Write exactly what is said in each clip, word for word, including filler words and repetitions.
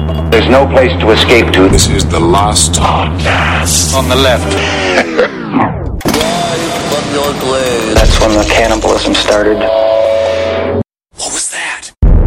There's no place to escape to. This is the last podcast. On the left. That's when the cannibalism started. What was that?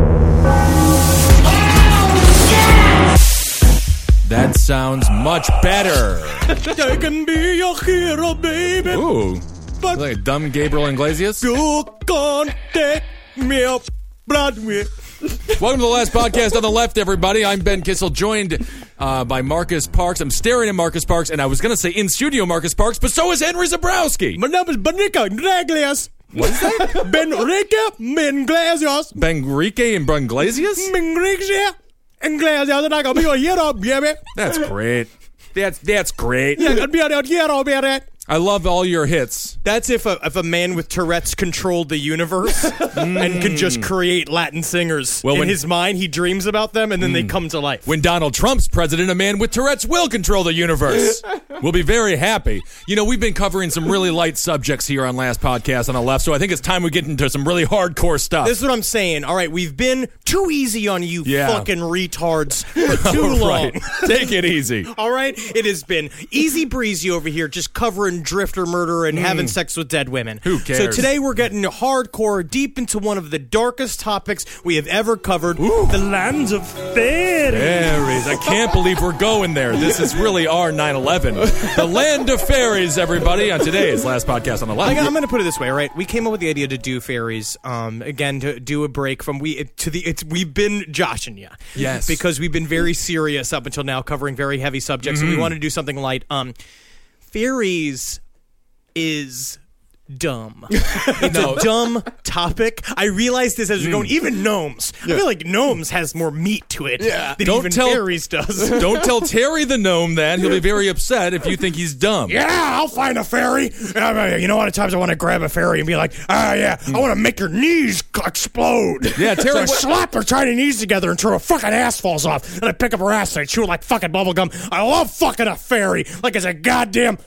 That sounds much better. I can be your hero, baby. Ooh. But like a dumb Gabriel Iglesias. you can't take me up, blood me. Welcome to the last podcast on the left, everybody. I'm Ben Kissel, joined uh, by Marcus Parks. I'm staring at Marcus Parks, and I was going to say in studio Marcus Parks, but so is Henry Zabrowski. My name is Benica Iglesias. What is that? Benrique Iglesias. Benrique and Iglesias? Benrique Iglesias, and I can be your hero, baby. That's great. That's that's great. Yeah, I can be your hero, baby. I love all your hits. That's if a if a man with Tourette's controlled the universe and could just create Latin singers. Well, in when- his mind, he dreams about them, and then they come to life. When Donald Trump's president, a man with Tourette's will control the universe. We'll be very happy. You know, we've been covering some really light subjects here on Last Podcast on the Left, so I think it's time we get into some really hardcore stuff. This is what I'm saying. All right, we've been too easy on you Yeah. fucking retards for too All long. right. Take it easy. All right? It has been easy breezy over here, just covering drifter murder and having sex with dead women. Who cares? So today we're getting hardcore, deep into one of the darkest topics we have ever covered, the lands of fairies. Fairies. I can't believe we're going there. This is really our nine eleven. The land of fairies, everybody, on today's Last Podcast on the Left. I, I'm going to put it this way, all right? We came up with the idea to do fairies, um, again, to do a break from we to the. It's we've been joshing you, Yes. because we've been very serious up until now, covering very heavy subjects, and we want to do something light. Um, fairies is dumb. It's No. a dumb topic. I realized this as we're going. Even gnomes. I feel like gnomes has more meat to it than Don't even tell- fairies does. Don't tell Terry the gnome that. He'll be very upset if you think he's dumb. Yeah, I'll find a fairy. Uh, You know, a lot of times I want to grab a fairy and be like, ah, yeah, I want to make your knees explode. Yeah, Terry, So I what- slap her tiny knees together until her fucking ass falls off. And I pick up her ass and I chew it like fucking bubblegum. I love fucking a fairy like it's a goddamn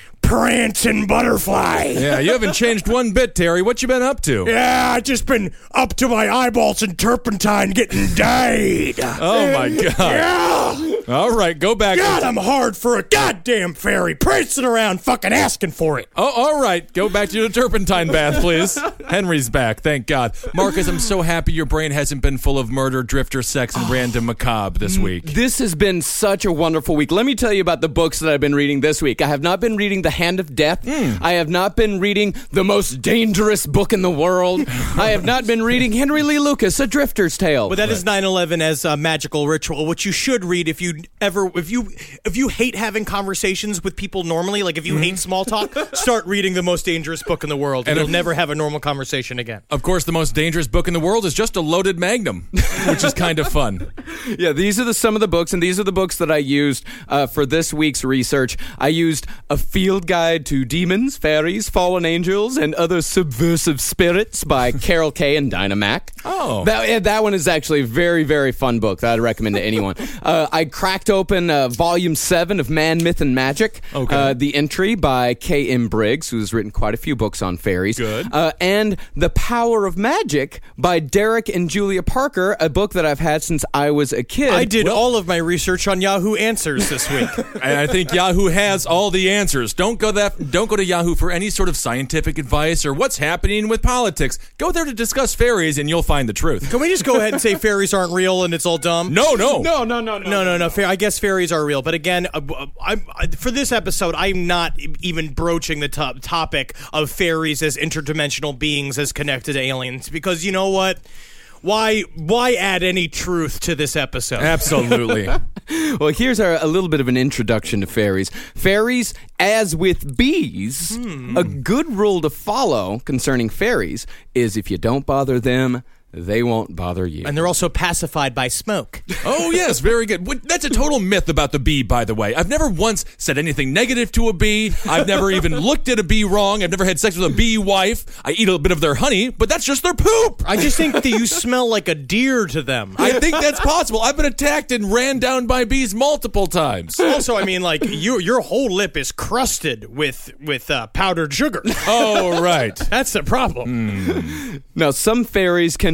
prancing butterfly. Yeah, you haven't changed one bit, Terry. What you been up to? Yeah, I just been up to my eyeballs in turpentine getting dyed. Oh, my God. Yeah. All right, go back. God, I'm hard for a goddamn fairy prancing around fucking asking for it. Oh, all right. Go back to your turpentine bath, please. Henry's back, thank God. Marcus, I'm so happy your brain hasn't been full of murder, drifter, sex, and random macabre this week. This has been such a wonderful week. Let me tell you about the books that I've been reading this week. I have not been reading The Hand of Death. I have not been reading the most dangerous book in the world. I have not been reading Henry Lee Lucas, A Drifter's Tale. But that is nine eleven as a magical ritual, which you should read if you ever, if you, if you hate having conversations with people normally, like if you hate small talk, start reading the most dangerous book in the world, and, And you'll if- never have a normal conversation again. Of course, the most dangerous book in the world is just a loaded magnum, which is kind of fun. Yeah, these are the some of the books, and these are the books that I used uh, for this week's research. I used A Field Guide to Demons, Fairies, Fallen Angels, and Other Subversive Spirits by Carol Kay and Dinah Mack. Oh. That, yeah, that one is actually a very, very fun book that I'd recommend to anyone. uh, I cracked open uh, Volume seven of Man, Myth, and Magic. Okay. Uh, the entry by K M. Briggs, who's written quite a few books on fairies. Good. Uh, and The Power of Magic by Derek and Julia Parker, a book that I've had since I was a kid. I did all of my research on Yahoo Answers this week. And I think Yahoo has all the answers. Don't go that. Don't go to Yahoo for any sort of scientific advice or what's happening with politics. Go there to discuss fairies, and you'll find the truth. Can we just go ahead and say fairies aren't real and it's all dumb? No, no, No, no, no, no. No, no, no. Fa- I guess fairies are real, but again, uh, I'm, I, for this episode, I'm not e- even broaching the to- topic of fairies as interdimensional beings as connected to aliens, because you know what? Why? Why add any truth to this episode? Absolutely. Well, here's our, a little bit of an introduction to fairies. Fairies, as with bees, a good rule to follow concerning fairies is if you don't bother them, they won't bother you. And they're also pacified by smoke. Oh, yes, very good. What- That's a total myth about the bee, by the way. I've never once said anything negative to a bee. I've never even looked at a bee wrong. I've never had sex with a bee wife. I eat a bit of their honey, but that's just their poop. I just think that you smell like a deer to them. I think that's possible. I've been attacked and ran down by bees multiple times. Also, I mean, like you, your whole lip is crusted with with uh, powdered sugar. Oh, right. That's the problem. Now, some fairies can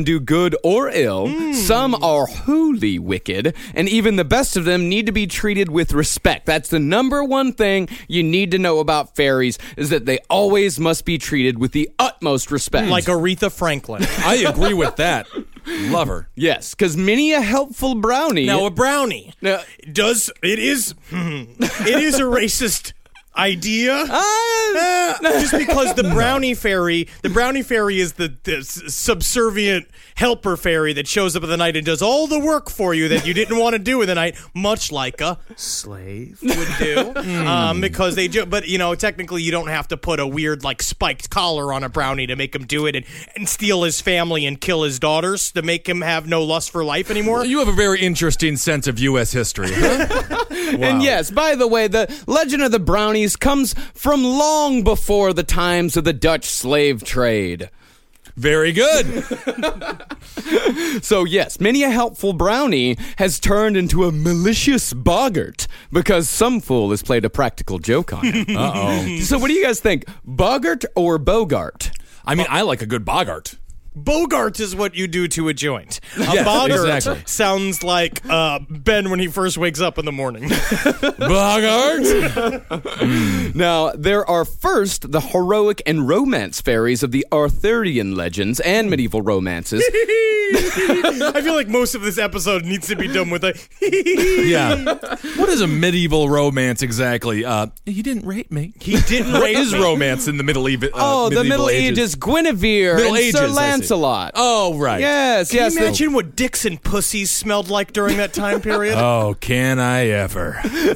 do good or ill. Mm. Some are wholly wicked, and even the best of them need to be treated with respect. That's the number one thing you need to know about fairies, is that they always must be treated with the utmost respect. Like Aretha Franklin. I agree with that. Love her. Yes, because many a helpful brownie... Now, a brownie Now, does... It is... it is a racist... idea uh, uh, just because the brownie fairy the brownie fairy is the, the subservient helper fairy that shows up in the night and does all the work for you that you didn't want to do in the night, much like a slave would do. um, because they do, but you know, technically you don't have to put a weird like spiked collar on a brownie to make him do it and, and steal his family and kill his daughters to make him have no lust for life anymore. You have a very interesting sense of U S history, huh? Wow. And yes, by the way, the legend of the brownies comes from long before the times of the Dutch slave trade. Very good. So yes, many a helpful brownie has turned into a malicious boggart because some fool has played a practical joke on it. Uh-oh. So what do you guys think? Boggart or Bogart? I mean, I like a good Bogart. Bogart is what you do to a joint. A Yes, boggart exactly. sounds like uh, Ben when he first wakes up in the morning. Bogart? Now, there are first the heroic and romance fairies of the Arthurian legends and medieval romances. I feel like most of this episode needs to be done with a Yeah. What is a medieval romance exactly? Uh, he didn't rape me. He didn't What rape is me. romance in the Middle Ages? Uh, Oh, the Middle Ages, Guinevere Middle and Sir Ages, I see. Lancelot. Oh, right. Yes, Can yes. you imagine what dicks and pussies smelled like during that time period? Oh, can I ever?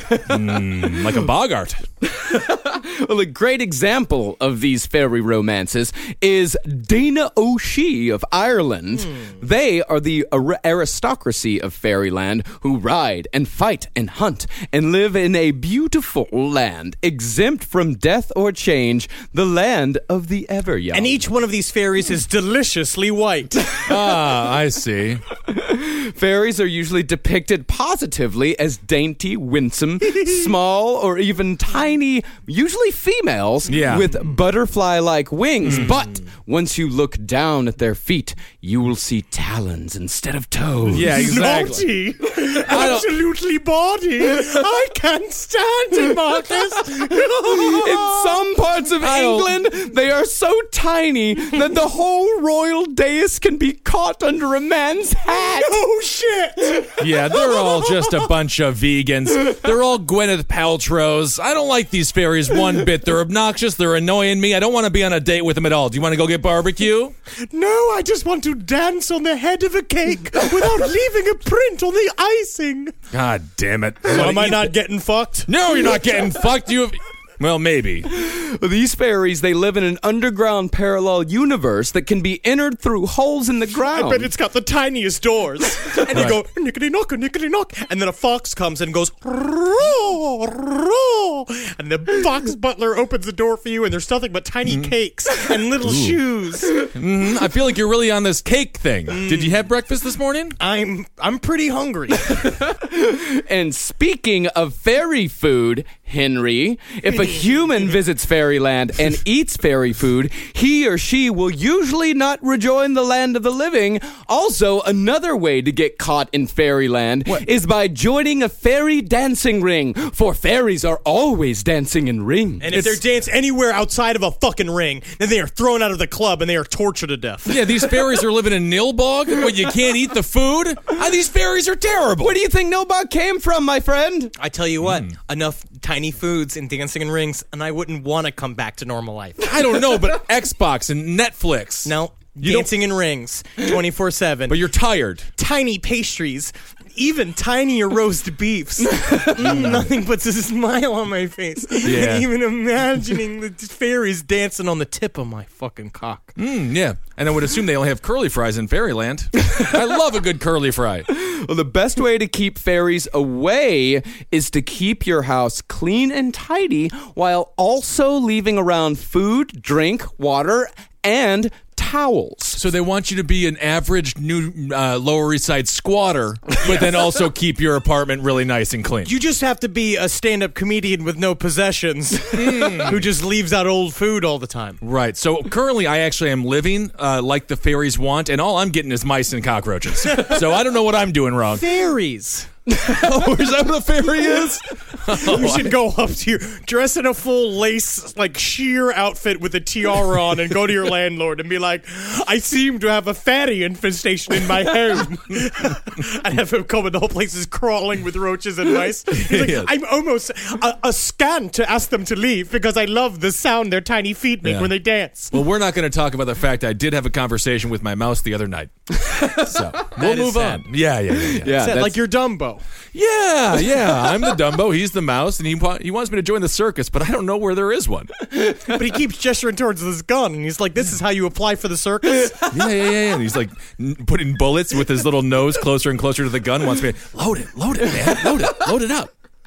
Mm, like a Bogart. Well, a great example of these fairy romances is Dana O'Shea of Ireland. Hmm. They are the ar- aristocracy of fairyland who ride and fight and hunt and live in a beautiful land, exempt from death or change, the land of the ever young. And each one of these fairies is deliciously white. Ah, I see. Fairies are usually depicted positively as dainty, winsome, small, or even tiny, usually females, Yeah. with butterfly-like wings. But once you look down at their feet, you will see talons instead of toes. Yeah, exactly. Naughty. Absolutely bawdy. I can't stand it, Marcus. In some parts of England, they are so tiny that the whole royal dais can be caught under a man's hat. Oh, shit. Yeah, they're all just a bunch of vegans. They're all Gwyneth Paltrows. I don't like these fairies one bit. They're obnoxious. They're annoying me. I don't want to be on a date with them at all. Do you want to go get barbecue? No, I just want to dance on the head of a cake without leaving a print on the icing. God damn it. So am I not getting fucked? No, you're not getting fucked. You have... Well, maybe. These fairies, they live in an underground parallel universe that can be entered through holes in the ground. I bet it's got the tiniest doors. And you go, nickety knock, nickety knock. And then a fox comes and goes, roar, roar. And the fox butler opens the door for you, and there's nothing but tiny cakes and little shoes. Mm, I feel like you're really on this cake thing. Did you have breakfast this morning? I'm I'm pretty hungry. And speaking of fairy food, Henry, if a human visits fairyland and eats fairy food, he or she will usually not rejoin the land of the living. Also, another way to get caught in fairyland What? is by joining a fairy dancing ring, for fairies are always dancing in rings. And if they're dance anywhere outside of a fucking ring, then they are thrown out of the club and they are tortured to death. Yeah, these fairies are living in Nilbog, where you can't eat the food. Ah, these fairies are terrible. Where do you think Nilbog came from, my friend? I tell you what, enough tiny foods and dancing in rings, and I wouldn't want to come back to normal life. I don't know, but Xbox and Netflix. No, You dancing in rings, twenty-four seven. But you're tired. Tiny pastries, even tinier roast beefs. Mm, nothing puts a smile on my face. Yeah. Even imagining the fairies dancing on the tip of my fucking cock. Mm, yeah, and I would assume they only have curly fries in Fairyland. I love a good curly fry. Well, the best way to keep fairies away is to keep your house clean and tidy while also leaving around food, drink, water, and towels. So they want you to be an average new uh, Lower East Side squatter, but then also keep your apartment really nice and clean. You just have to be a stand-up comedian with no possessions who just leaves out old food all the time. Right. So currently I actually am living uh, like the fairies want, and all I'm getting is mice and cockroaches. So I don't know what I'm doing wrong. Fairies. Oh, is that what a fairy is? You should go up to your, dress in a full lace, like sheer outfit with a tiara on and go to your landlord and be like, I seem to have a fairy infestation in my home. And have him come and the whole place is crawling with roaches and mice. He's like, Yes. I'm almost a, a scan to ask them to leave because I love the sound their tiny feet make Yeah. when they dance. Well, we're not going to talk about the fact I did have a conversation with my mouse the other night. So we'll is move sad. on. Yeah, yeah, yeah. yeah. Yeah, Is that that's- like you're Dumbo? Yeah, yeah. I'm the Dumbo. He's the mouse, and he wa- he wants me to join the circus, but I don't know where there is one. But he keeps gesturing towards this gun, and he's like, this is how you apply for the circus? Yeah, yeah, yeah. yeah. And he's like n- putting bullets with his little nose closer and closer to the gun. Wants me to load it, load it, man, load it, load it up.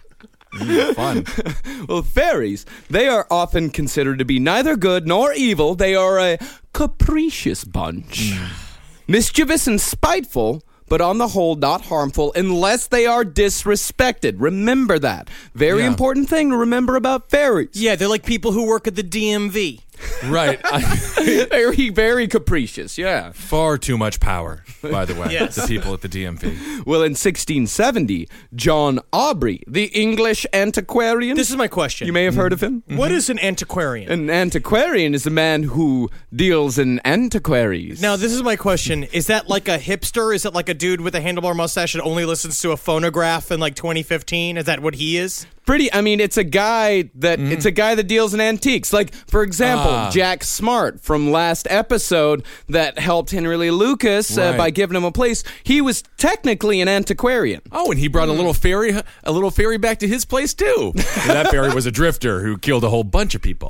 Mm, fun. Well, fairies, they are often considered to be neither good nor evil. They are a capricious bunch. Mischievous and spiteful, but on the whole not harmful unless they are disrespected. Remember that. Very Yeah. important thing to remember about fairies. Yeah, they're like people who work at the D M V. Right. I- Very, very capricious, yeah. far too much power, by the way, Yes. to people at the D M V. Well, in sixteen seventy, John Aubrey, the English antiquarian. This is my question. You may have heard of him. What is an antiquarian? An antiquarian is a man who deals in antiquaries. Now, this is my question. Is that like a hipster? Is it like a dude with a handlebar mustache that only listens to a phonograph in like twenty fifteen? Is that what he is? Pretty, I mean, it's a guy that it's a guy that deals in antiques. Like, for example, Ah. Jack Smart from last episode that helped Henry Lee Lucas uh, Right. by giving him a place. He was technically an antiquarian. Oh, and he brought a little fairy, a little fairy back to his place too. And that fairy was a drifter who killed a whole bunch of people.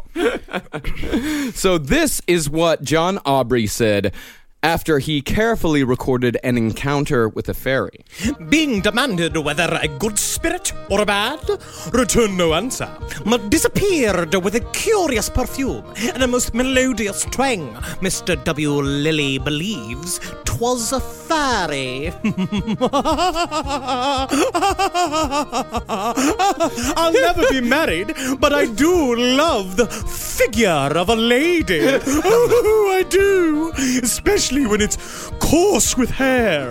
So this is what John Aubrey said after he carefully recorded an encounter with a fairy. Being demanded whether a good spirit or a bad, returned no answer, but disappeared with a curious perfume and a most melodious twang. Mister W. Lilly believes 'twas a fairy. I'll never be married, but I do love the figure of a lady. Oh, I do, especially when it's coarse with hair.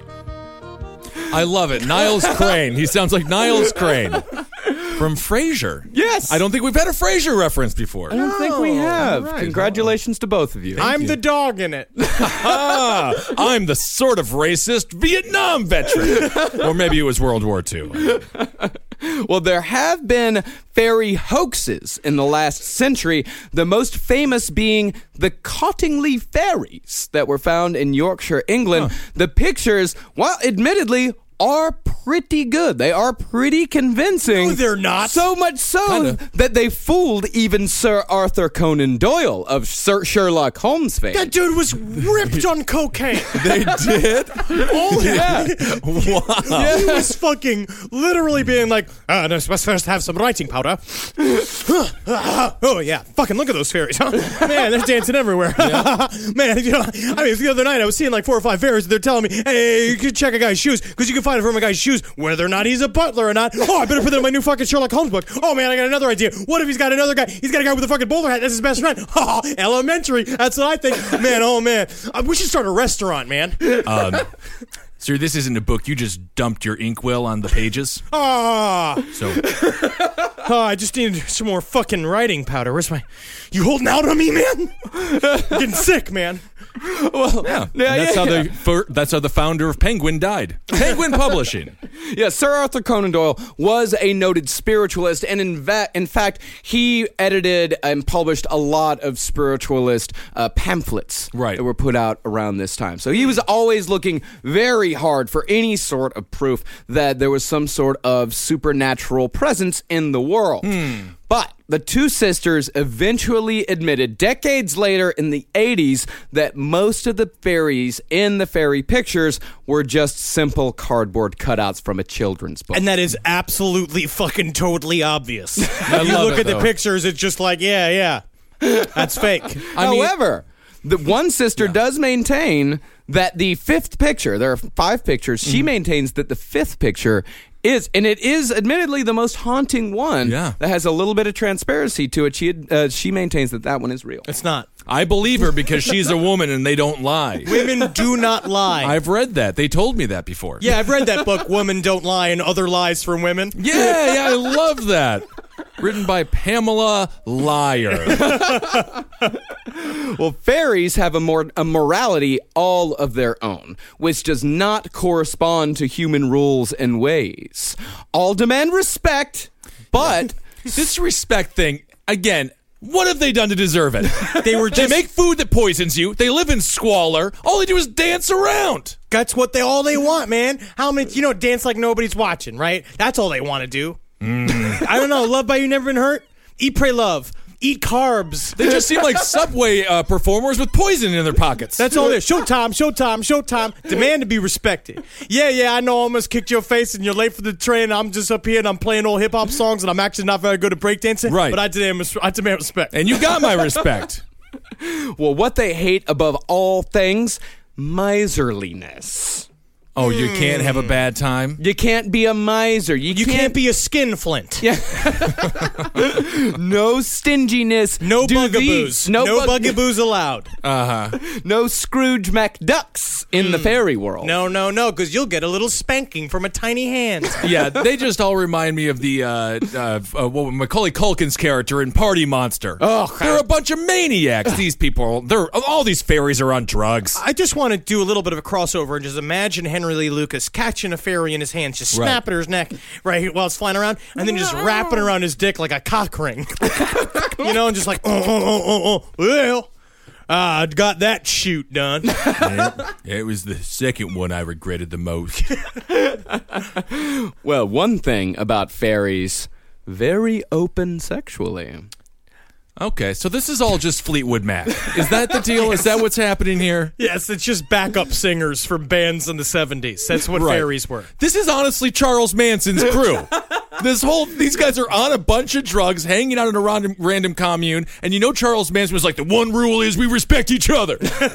I love it. Niles Crane. He sounds like Niles Crane from Frasier. Yes. I don't think we've had a Frasier reference before. I don't think we have. all right. Congratulations to both of you. I'm the dog in it. Ah, I'm the sort of racist Vietnam veteran. Or maybe it was World War Two. Well, there have been fairy hoaxes in the last century, the most famous being the Cottingley fairies that were found in Yorkshire, England. The pictures, while admittedly, are pretty good. They are pretty convincing. No, they're not. So much so Kinda. that they fooled even Sir Arthur Conan Doyle of Sir Sherlock Holmes fame. That dude was ripped on cocaine. They did? Oh, yeah. Wow. He was fucking literally being like, ah, no, must first have some writing powder. Oh, yeah. Fucking look at those fairies, huh? Man, they're dancing everywhere. Man, you know, I mean, the other night I was seeing like four or five fairies. They're telling me, hey, you can check a guy's shoes because you can find it from a guy's shoes whether or not he's a butler or not. Oh, I better put that in my new fucking Sherlock Holmes book. Oh, man, I got another idea. What if he's got another guy? He's got a guy with a fucking bowler hat. That's his best friend. Oh, elementary. That's what I think. Man, oh, man. Uh, we should start a restaurant, man. Um, sir, this isn't a book. You just dumped your inkwell on the pages. Ah. So Oh, I just need some more fucking writing powder. Where's my... You holding out on me, man? I'm getting sick, man. Well, yeah, yeah, And that's yeah, how yeah. the fir- that's how the founder of Penguin died. Penguin Publishing. Yeah, Sir Arthur Conan Doyle was a noted spiritualist, and in, va- in fact, he edited and published a lot of spiritualist uh, pamphlets Right. that were put out around this time. So he was always looking very hard for any sort of proof that there was some sort of supernatural presence in the world. But the two sisters eventually admitted decades later in the eighties that most of the fairies in the fairy pictures were just simple cardboard cutouts from a children's book. And that is absolutely fucking totally obvious. I you love look it, at the though. pictures, it's just like, yeah, yeah. That's fake. I mean- However, the one sister yeah. does maintain that the fifth picture, there are five pictures, she mm. maintains that the fifth picture is, and it is admittedly the most haunting one yeah. that has a little bit of transparency to it. She had, uh, she maintains that that one is real. It's not. I believe her because she's a woman and they don't lie. Women do not lie. I've read that. They told me that before. Yeah, I've read that book, Women Don't Lie and Other Lies from Women. Yeah, yeah, I love that. Written by Pamela Liar. Well, fairies have a, more, a morality all of their own, which does not correspond to human rules and ways. All demand respect, but... This respect thing, again... What have they done to deserve it? They were just, they make food that poisons you. They live in squalor. All they do is dance around. That's what they all they want, man. How many? You know, dance like nobody's watching, right? That's all they want to do. Mm. I don't know. Love by You Never Been Hurt. Eat, pray, love. Eat carbs. They just seem like Subway uh, performers with poison in their pockets. That's all it is. Showtime, showtime, showtime. Demand to be respected. Yeah, yeah, I know I almost kicked your face and you're late for the train. I'm just up here and I'm playing old hip-hop songs and I'm actually not very good at breakdancing. Right. But I demand, I demand respect. And you got my respect. Well, what they hate above all things, miserliness. Oh, you can't have a bad time? You can't be a miser. You, you can't, can't be a skinflint. Yeah. No stinginess. No Do bugaboos. these. No, No, no bug- bugaboos allowed. Uh-huh. No Scrooge McDucks in mm. the fairy world. No, no, no, because you'll get a little spanking from a tiny hand. Yeah, they just all remind me of the uh, uh, uh, what, Macaulay Culkin's character in Party Monster. Oh, they're a bunch of maniacs. These people, they're all these fairies are on drugs. I just want to do a little bit of a crossover and just imagine Henry Lee Lucas catching a fairy in his hands, just snapping right. her neck right here while it's flying around, and then just wrapping around his dick like a cock ring. You know, and just like, oh, oh, oh, oh, oh. Well, I uh, got that shoot done. Yeah, it was the second one I regretted the most. Well, one thing about fairies, very open sexually. Okay, so this is all just Fleetwood Mac. Is that the deal? Yes. Is that what's happening here? Yes, it's just backup singers from bands in the seventies. That's what right. fairies were. This is honestly Charles Manson's crew. This whole, these guys are on a bunch of drugs, hanging out in a random, random commune, and you know Charles Manson was like, the one rule is we respect each other.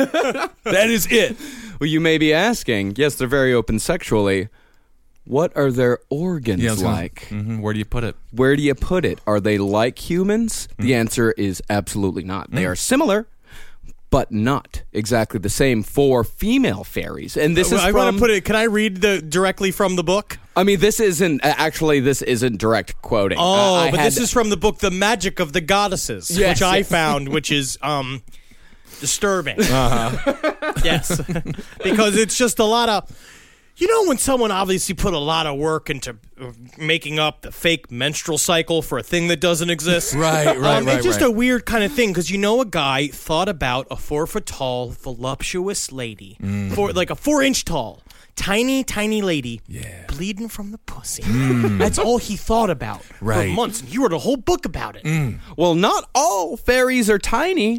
That is it. Well, you may be asking, yes, they're very open sexually. What are their organs yeah, like? Gonna, mm-hmm, where do you put it? Where do you put it? Are they like humans? Mm. The answer is absolutely not. Mm. They are similar, but not exactly the same for female fairies. And this uh, is I from... want to put it... Can I read the directly from the book? I mean, this isn't... Actually, this isn't direct quoting. Oh, uh, but had, this is from the book The Magic of the Goddesses, yes, which I yes. found, which is... um. disturbing. Uh-huh. Yes. Because it's just a lot of... You know when someone obviously put a lot of work into making up the fake menstrual cycle for a thing that doesn't exist? Right, right, um, right. It's just right. a weird kind of thing because you know a guy thought about a four-foot-tall, voluptuous lady, mm. for like a four-inch tall, tiny, tiny lady, yeah. bleeding from the pussy. Mm. That's all he thought about right. for months, and he wrote a whole book about it. Mm. Well, not all fairies are tiny.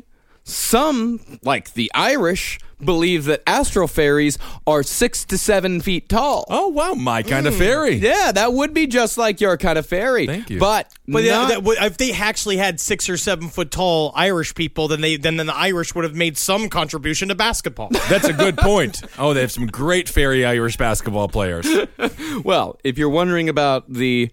Some, like the Irish, believe that astral fairies are six to seven feet tall. Oh, wow, my kind mm. of fairy. Yeah, that would be just like your kind of fairy. Thank you. But, but not- that, that, if they actually had six or seven foot tall Irish people, then they then, then the Irish would have made some contribution to basketball. That's a good point. Oh, they have some great fairy Irish basketball players. Well, if you're wondering about the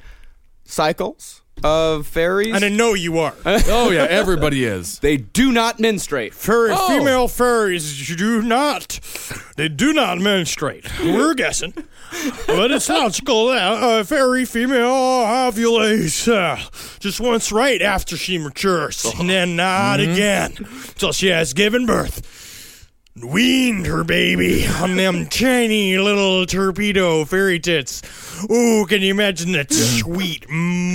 cycles of fairies, and I know you are. Oh, yeah, everybody is. They do not menstruate. Furry, oh. Female furries do not. They do not menstruate. We're guessing. But it's logical that a fairy female ovulates uh, just once right after she matures. And then not mm-hmm. again until she has given birth. Weaned her baby on them tiny little torpedo fairy tits. Ooh, can you imagine that sweet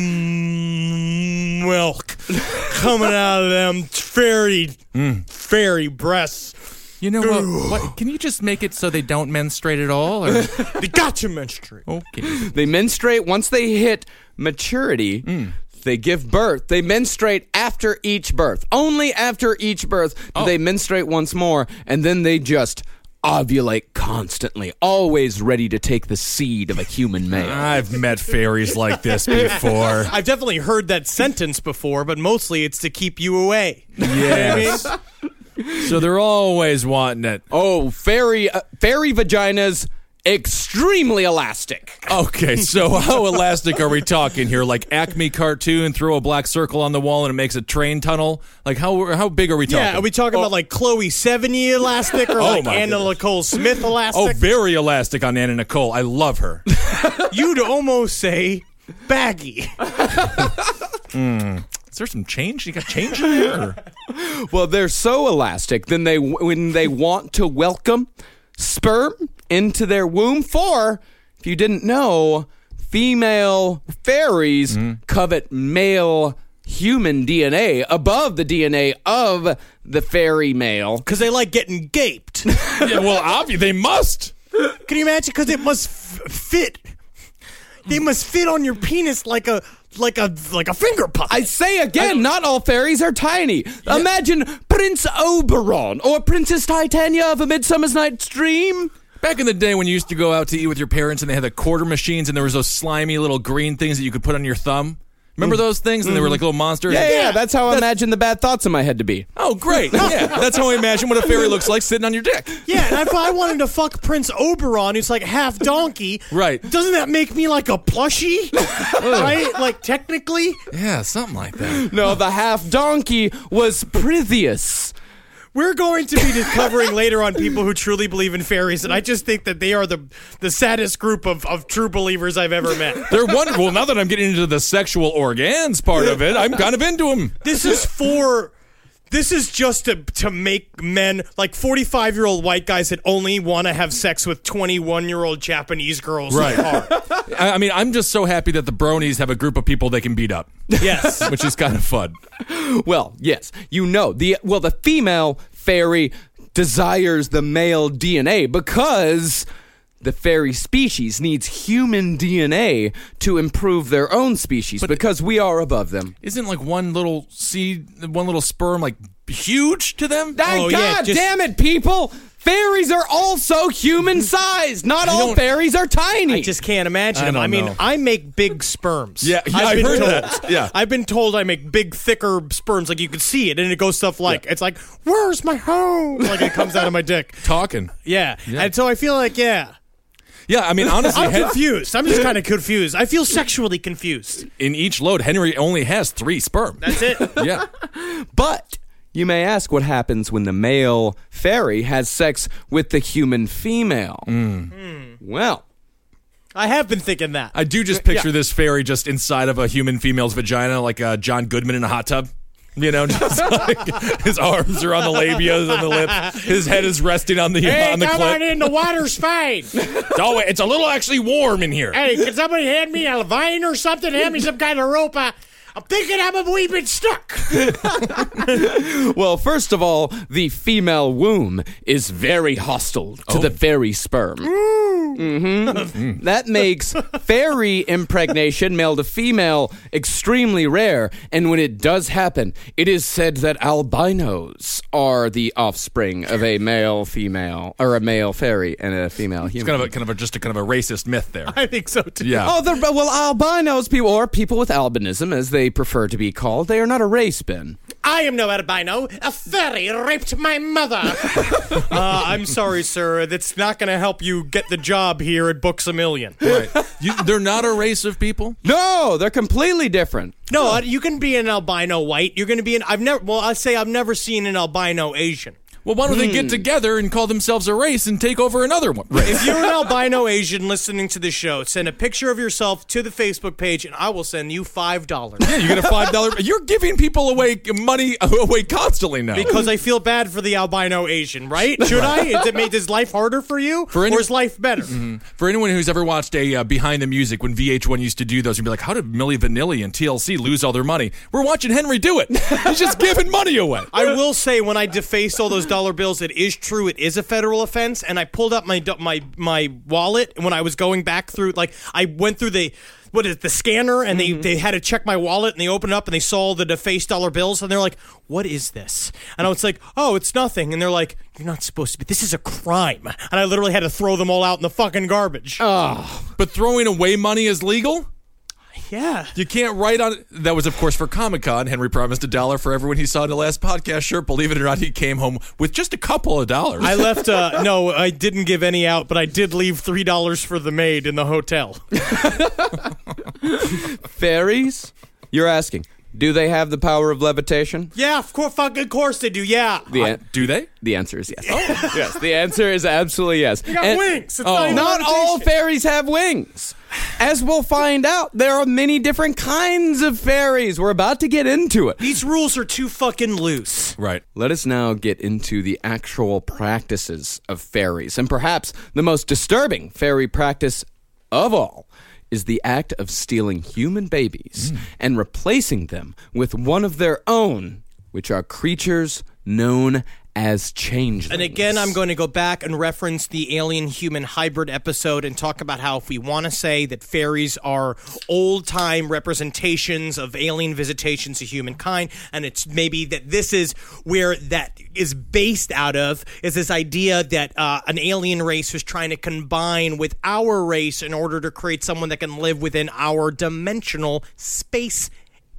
mm, milk coming out of them fairy, mm. fairy breasts? You know what, what? Can you just make it so they don't menstruate at all? Or? They got to menstruate. Okay. They menstruate once they hit maturity. Mm. They give birth. They menstruate after each birth. Only after each birth do oh. they menstruate once more, and then they just ovulate constantly, always ready to take the seed of a human male. I've met fairies like this before. I've definitely heard that sentence before, but mostly it's to keep you away. Yes. You know what I mean? So they're always wanting it. Oh, fairy, uh, fairy vaginas, extremely elastic. Okay, so how elastic are we talking here? Like Acme cartoon, throw a black circle on the wall and it makes a train tunnel? Like how how big are we talking? Yeah, are we talking about like Chloe Sevigny elastic or Oh, like my Anna goodness. Nicole Smith Oh, elastic? very elastic on Anna Nicole. I love her. You'd almost say baggy. Is there some change? You got change in there? or- Well, they're so elastic, then they when they want to welcome sperm into their womb. For, if you didn't know, female fairies covet male human D N A above the D N A of the fairy male. Because they like getting gaped. Yeah, well, obviously they must. Can you imagine? Because it must f- fit. They must fit on your penis like a like a like a finger puppet. I say again, not all fairies are tiny. Imagine Prince Oberon or Princess Titania of A Midsummer's Night's Dream. Back in the day when you used to go out to eat with your parents and they had the quarter machines and there was those slimy little green things that you could put on your thumb. Remember those things? And they were like little monsters? Yeah, yeah, yeah, that's how I imagine the bad thoughts in my head to be. Oh, great. Yeah, that's how I imagine what a fairy looks like sitting on your dick. yeah, and if I wanted to fuck Prince Oberon, who's like half donkey, Right. Doesn't that make me like a plushie? Right? Like technically. Yeah, something like that. No, the half donkey was Prithous. We're going to be discovering later on people who truly believe in fairies, and I just think that they are the the saddest group of, of true believers I've ever met. They're wonderful. Now that I'm getting into the sexual organs part of it, I'm kind of into them. This is for. This is just to to make men like forty-five-year-old white guys that only want to have sex with twenty-one-year-old Japanese girls. Right. Hard. I I mean, I'm just so happy that the bronies have a group of people they can beat up, Yes. which is kind of fun. Well, yes, you know the well the female fairy desires the male D N A because the fairy species needs human D N A to improve their own species because we are above them. Isn't like one little seed, one little sperm, like huge to them? Oh, God yeah, just- damn it, people! Fairies are also human-sized. Not all don't- fairies are tiny. I just can't imagine I them. don't I mean, know. I make big sperms. Yeah, yeah, I've I been heard told. that. Yeah. I've been told I make big, thicker sperms. Like you can see it, and it goes stuff like it's like, "Where's my home?" Like it comes out of my dick. Talking. Yeah. and so I feel like, yeah, Yeah, I mean, honestly, I'm Hen- confused. I'm just kind of confused. I feel sexually confused. in each load, Henry only has three sperm. That's it. Yeah. But you may ask what happens when the male fairy has sex with the human female. Well, I have been thinking that. I do just picture this fairy just inside of a human female's vagina, like uh, John Goodman in a hot tub. You know, just like his arms are on the labias and the lips. His head is resting on the on the clit. in. The water's fine. Oh, it's a little actually warm in here. Hey, can somebody hand me a vine or something? Hand me some kind of rope. I, I'm thinking I'm a wee bit stuck. well, first of all, the female womb is very hostile to the fairy sperm. Mm-hmm. That makes fairy impregnation, male to female, extremely rare. And when it does happen, it is said that albinos are the offspring of a male female, or a male fairy and a female human. Kind of a kind of a just a kind of a racist myth there. I think so too. Yeah. Oh, they're, well, albinos, people, or people with albinism, as they prefer to be called, they are not a race, Ben. I am no albino. A fairy raped my mother. uh, I'm sorry, sir. That's not going to help you get the job here at Books a Million. Right. You, they're not a race of people? No, they're completely different. No, uh, you can be an albino white. You're going to be an. I've never. Well, I say I've never seen an albino Asian. Well, why don't they get together and call themselves a race and take over another one? Race? If you're an albino Asian listening to the show, send a picture of yourself to the Facebook page, and I will send you five dollars. Yeah, you get a five dollar. You're giving people away money away constantly now. Because I feel bad for the albino Asian, right? Should I? Is it made his life harder for you, For any- or is life better? For anyone who's ever watched a uh, Behind the Music when V H one used to do those, and be like, how did Milli Vanilli and T L C lose all their money? We're watching Henry do it. He's just giving money away. I will say, when I defaced all those dollar bills, it is true. It is a federal offense, and I pulled up my my my wallet when I was going back through. Like I went through the. What is it, the scanner, and they, they had to check my wallet, and they opened it up and they saw the defaced dollar bills, and they're like, what is this? And I was like, oh, it's nothing. And they're like, you're not supposed to be. This is a crime. And I literally had to throw them all out in the fucking garbage. But throwing away money is legal? Yeah. You can't write on it. That was, of course, for Comic-Con. Henry promised a dollar for everyone he saw in the last podcast shirt. Believe it or not, he came home with just a couple of dollars. I left, uh, no, I didn't give any out, but I did leave three dollars for the maid in the hotel. Fairies? You're asking, do they have the power of levitation? Yeah, of course, fucking course they do, yeah. The, Uh, an- do they? the answer is yes. Oh, yes, the answer is absolutely yes. They got And- wings. It's oh. not even Not all levitation. fairies have wings. As we'll find out, there are many different kinds of fairies. We're about to get into it. These rules are too fucking loose. Right. Let us now get into the actual practices of fairies. And perhaps the most disturbing fairy practice of all is the act of stealing human babies Mm. and replacing them with one of their own, which are creatures known as changelings. And again, I'm going to go back and reference the alien-human hybrid episode and talk about how if we want to say that fairies are old-time representations of alien visitations to humankind, and it's maybe that this is where that is based out of, is this idea that uh, an alien race was trying to combine with our race in order to create someone that can live within our dimensional space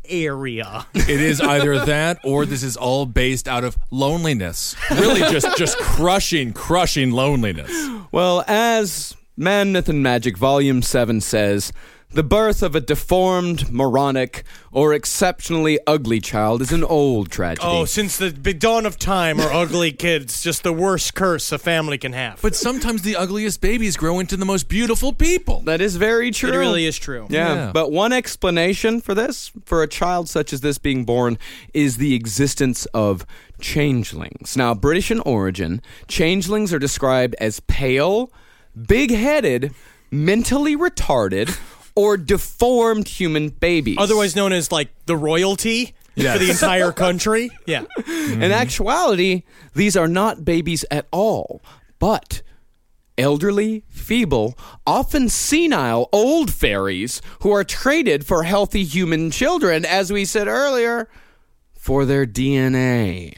area. It is either that or this is all based out of loneliness. Really just, just crushing, crushing loneliness. Well, as Man, Myth, and Magic Volume seven says, the birth of a deformed, moronic, or exceptionally ugly child is an old tragedy. Oh, since the big dawn of time are ugly kids, just the worst curse a family can have. But sometimes the ugliest babies grow into the most beautiful people. That is very true. It really is true. Yeah, Yeah. but one explanation for this, for a child such as this being born, is the existence of changelings. Now, British in origin, changelings are described as pale, big-headed, mentally retarded, or deformed human babies. Otherwise known as like the royalty Yes. for the entire country. Yeah. In actuality, these are not babies at all, but elderly, feeble, often senile old fairies who are traded for healthy human children, as we said earlier, for their D N A.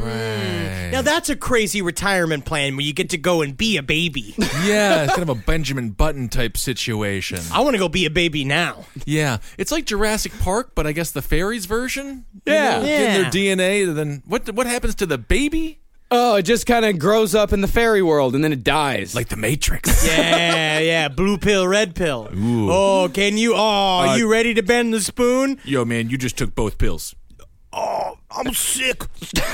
Right. Now that's a crazy retirement plan where you get to go and be a baby. Yeah, it's kind of a Benjamin Button type situation. I want to go be a baby now. Yeah, it's like Jurassic Park, but I guess the fairies version. You Yeah. know, getting Yeah. their D N A. Then what? What happens to the baby? Oh, it just kind of grows up in the fairy world and then it dies. Like the Matrix. Yeah, yeah. Blue pill, red pill. Oh, can you? Oh, are Uh, you ready to bend the spoon? Yo, man, you just took both pills. Oh, I'm sick.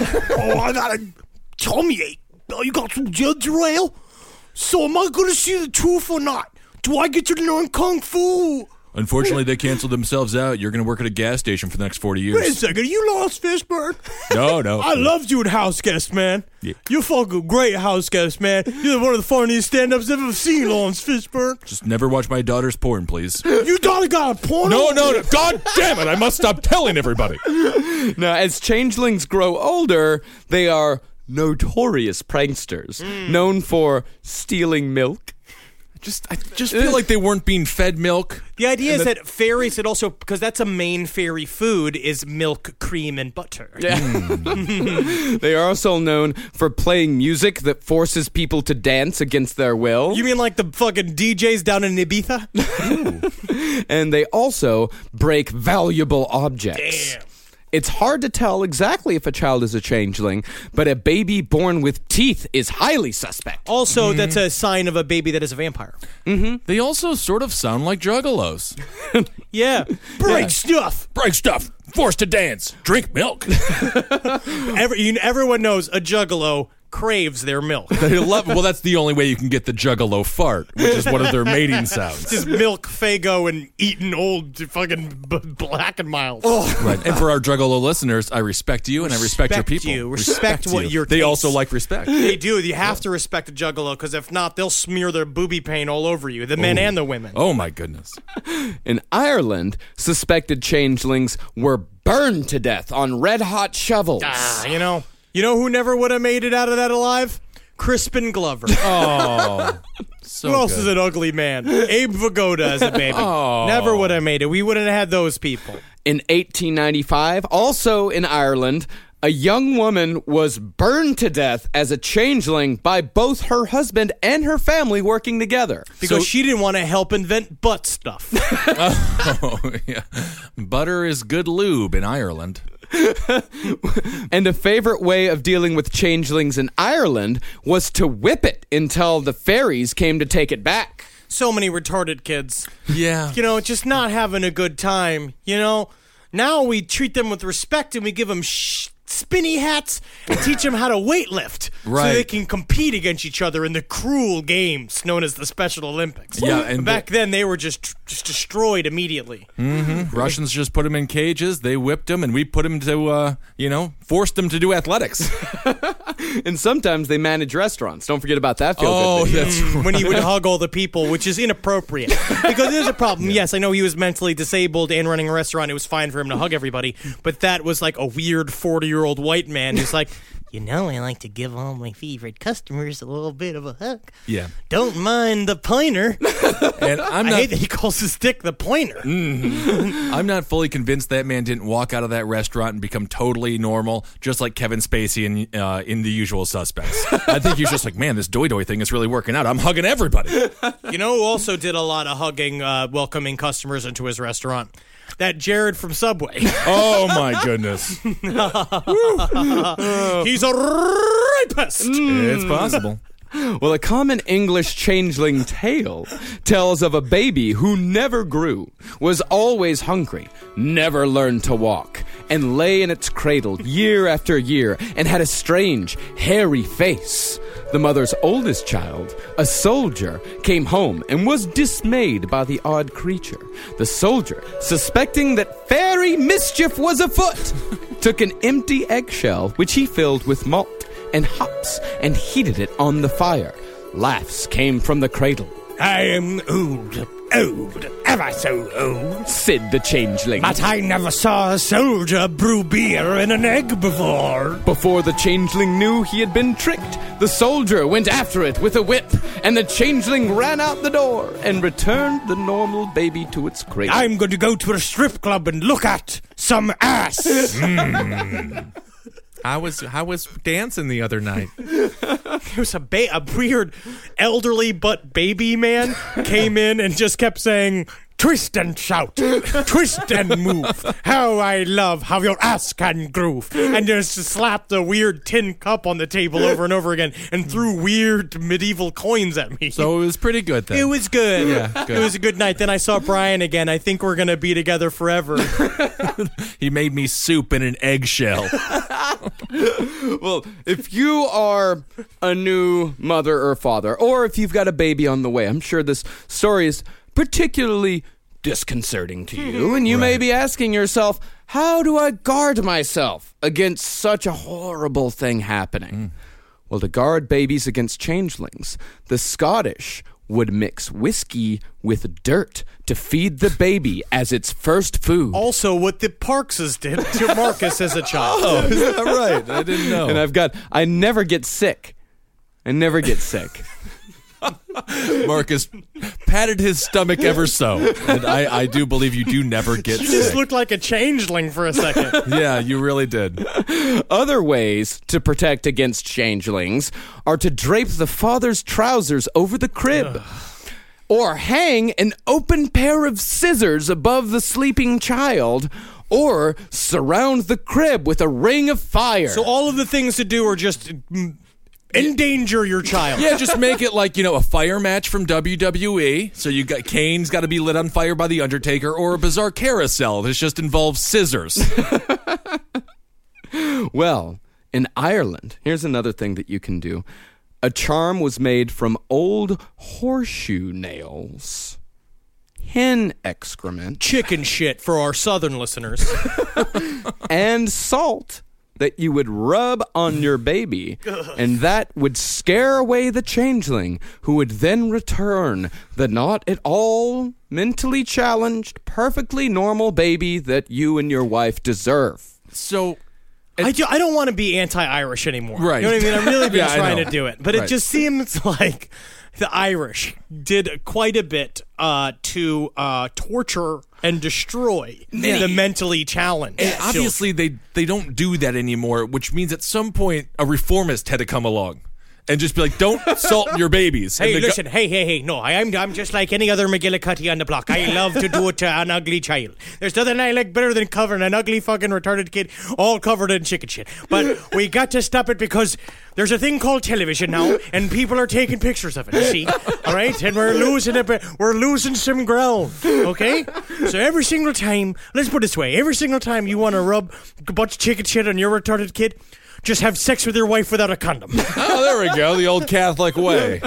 Oh, I got a tummy ache. Oh, you got some ginger ale? So am I going to see the truth or not? Do I get to learn kung fu? Unfortunately, they canceled themselves out. You're going to work at a gas station for the next forty Wait a years. second, you lost Fishburne? No, no. I loved you at House Guest, man. Yeah. You're fucking great, House Guest, man. You're one of the funniest stand-ups I've ever seen, Lawrence Fishburne. Just never watch my daughter's porn, please. You daughter got a porno? No, no, no. God damn it. I must stop telling everybody. Now, as changelings grow older, they are notorious pranksters, known for stealing milk. Just, I just feel like they weren't being fed milk. The idea is that fairies, it also, because that's a main fairy food, is milk, cream, and butter. They are also known for playing music that forces people to dance against their will. You mean like the fucking D Js down in Ibiza? And they also break valuable objects. Damn. It's hard to tell exactly if a child is a changeling, but a baby born with teeth is highly suspect. Also, that's a sign of a baby that is a vampire. They also sort of sound like juggalos. Yeah. Break stuff. Break stuff. Forced to dance. Drink milk. Every, you, everyone knows a juggalo craves their milk. They love. Well, that's the only way you can get the juggalo fart, which is one of their mating sounds. Just milk, Fago, and eating old fucking b- black and mild. Right. And for our juggalo listeners, I respect you and I respect your Respect people. you. Respect what you. your They tastes. also like respect. They do. You have to respect a juggalo, because if not, they'll smear their booby paint all over you, the men and the women. Oh my goodness. In Ireland, suspected changelings were burned to death on red-hot shovels. Ah, you know, you know who never would have made it out of that alive? Crispin Glover. Oh. So Who else good. is an ugly man? Abe Vigoda as a baby. Oh. Never would have made it. We wouldn't have had those people. In eighteen ninety-five, also in Ireland, A young woman was burned to death as a changeling by both her husband and her family working together. Because So- she didn't want to help invent butt stuff. Oh, yeah. Butter is good lube in Ireland. And a favorite way of dealing with changelings in Ireland was to whip it until the fairies came to take it back. So many retarded kids. Yeah. You know, just not having a good time. You know, now we treat them with respect and we give them sh- spinny hats and teach them how to weightlift. Right. So they can compete against each other in the cruel games known as the Special Olympics. Yeah, and back then they were just just destroyed immediately. Russians just put them in cages. They whipped them, and we put them to, uh, you know, forced them to do athletics. And sometimes they manage restaurants. Don't forget about that. Feel Oh, good video. that's When he would hug all the people, which is inappropriate. Because there's a problem. Yes, I know he was mentally disabled and running a restaurant. It was fine for him to hug everybody. But that was like a weird forty-year-old white man who's like, you know, I like to give all my favorite customers a little bit of a hug. Yeah. Don't mind the pointer. And I'm I not hate that he calls his dick the pointer. I'm not fully convinced that man didn't walk out of that restaurant and become totally normal, just like Kevin Spacey in uh, in The Usual Suspects. I think he's just like, man, this doy doy thing is really working out. I'm hugging everybody. You know who also did a lot of hugging, uh, welcoming customers into his restaurant? That Jared from Subway. Oh my goodness, He's a rapist. it's possible. Well, a common English changeling tale tells of a baby who never grew, was always hungry, never learned to walk, and lay in its cradle year after year and had a strange, hairy face. The mother's oldest child, a soldier, came home and was dismayed by the odd creature. The soldier, suspecting that fairy mischief was afoot, took an empty eggshell which he filled with malt and hops and heated it on the fire. Laughs came from the cradle. I am old, old, ever so old. Said the changeling. But I never saw a soldier brew beer in an egg before. Before the changeling knew he had been tricked, the soldier went after it with a whip, and the changeling ran out the door and returned the normal baby to its cradle. I'm going to go to a strip club and look at some ass. I was I was dancing the other night. There was a, ba- a weird elderly but baby man came in and just kept saying, twist and shout, twist and move. How I love how your ass can groove. And just slapped a weird tin cup on the table over and over again and threw weird medieval coins at me. So it was pretty good then. It was good. Yeah, good. It was a good night. Then I saw Brian again. I think we're going to be together forever. He made me soup in an eggshell. Well, if you are a new mother or father, or if you've got a baby on the way, I'm sure this story is particularly disconcerting to you, and you may be asking yourself, how do I guard myself against such a horrible thing happening? Well, to guard babies against changelings, the Scottish would mix whiskey with dirt to feed the baby as its first food. Also, what the Parkses did to Marcus as a child. Oh, is that right? I didn't know. And I've got, I never get sick. I never get sick. Marcus patted his stomach ever so. And I, I do believe you do never get You just sick. looked like a changeling for a second. Yeah, you really did. Other ways to protect against changelings are to drape the father's trousers over the crib. Or hang an open pair of scissors above the sleeping child. Or surround the crib with a ring of fire. So all of the things to do are just mm, endanger your child. Yeah, just make it like, you know, a fire match from W W E. So you got Kane's got to be lit on fire by The Undertaker, or a bizarre carousel that just involves scissors. Well, in Ireland, here's another thing that you can do. A charm was made from old horseshoe nails, hen excrement, Chicken shit for our southern listeners. and salt that you would rub on your baby, and that would scare away the changeling, who would then return the not at all mentally challenged, perfectly normal baby that you and your wife deserve. So, I, do, I don't want to be anti-Irish anymore. Right. You know what I mean? I've really been Yeah, I trying know. to do it. But Right. it just seems like the Irish did quite a bit uh, to uh, torture and destroy Yeah. the mentally challenged. And obviously, they, they don't do that anymore, which means at some point a reformist had to come along and just be like, don't salt your babies. Hey, And the listen, go- hey, hey, hey, no, I, I'm I'm just like any other McGillicuddy on the block. I love to do it to an ugly child. There's nothing I like better than covering an ugly fucking retarded kid all covered in chicken shit. But we got to stop it because there's a thing called television now, and people are taking pictures of it, see? All right? And we're losing a bit, we're losing some ground, okay? So every single time, let's put it this way, every single time you want to rub a bunch of chicken shit on your retarded kid, just have sex with your wife without a condom. Oh, there we go. The old Catholic way.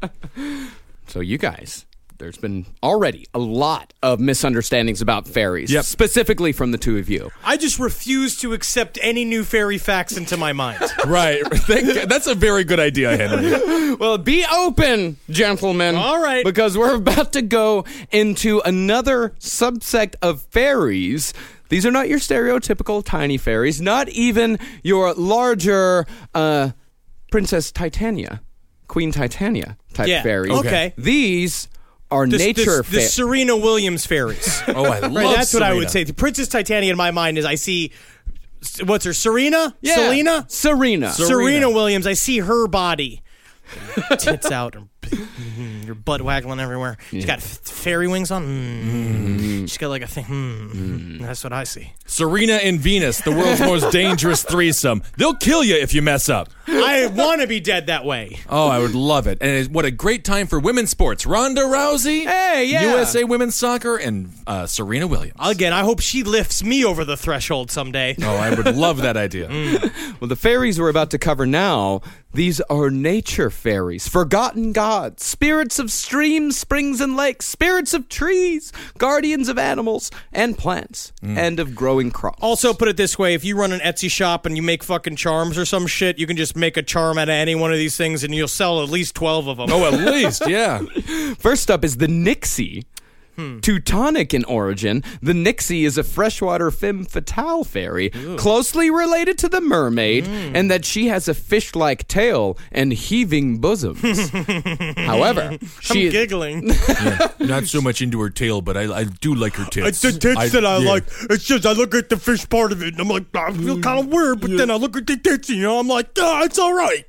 So you guys, there's been already a lot of misunderstandings about fairies, Yep. specifically from the two of you. I just refuse to accept any new fairy facts into my mind. Right. Thank- That's a very good idea, Henry. Well, be open, gentlemen. All right. Because we're about to go into another subsect of fairies. These are not your stereotypical tiny fairies, not even your larger uh, Princess Titania, Queen Titania type Yeah, fairies. okay. These are The, nature the, the fairies. Serena Williams fairies. Oh, I love Right, that's what I Serena. would say. The Princess Titania in my mind is I see, what's her, Serena? Yeah. Selena? Serena. Ser- Serena. Serena. Williams, I see her body. Tits out, and your butt waggling everywhere. She's got f- fairy wings on. Mm. She's got like a thing. Mm. That's what I see. Serena and Venus, the world's most dangerous threesome. They'll kill you if you mess up. I want to be dead that way. Oh, I would love it. And it- what a great time for women's sports. Ronda Rousey, Hey, yeah. U S A Women's Soccer, and uh, Serena Williams. Again, I hope she lifts me over the threshold someday. Oh, I would love that idea. Well, the fairies we're about to cover now, these are nature fairies, forgotten gods, spirits of streams, springs, and lakes, spirits of trees, guardians of animals and plants, and of growing crops. Also, put it this way, if you run an Etsy shop and you make fucking charms or some shit, you can just make a charm out of any one of these things and you'll sell at least twelve of them. Oh, at least, yeah. First up is the Nixie. Teutonic in origin, the Nixie is a freshwater femme fatale fairy, closely related to the mermaid, and that she has a fish-like tail and heaving bosoms. However, she I'm is, giggling. Not so much into her tail, but I, I do like her tits. It's the tits that I yeah. like. It's just I look at the fish part of it and I'm like, I feel kind of weird, but then I look at the tits and you know, I'm like, ah, it's all right.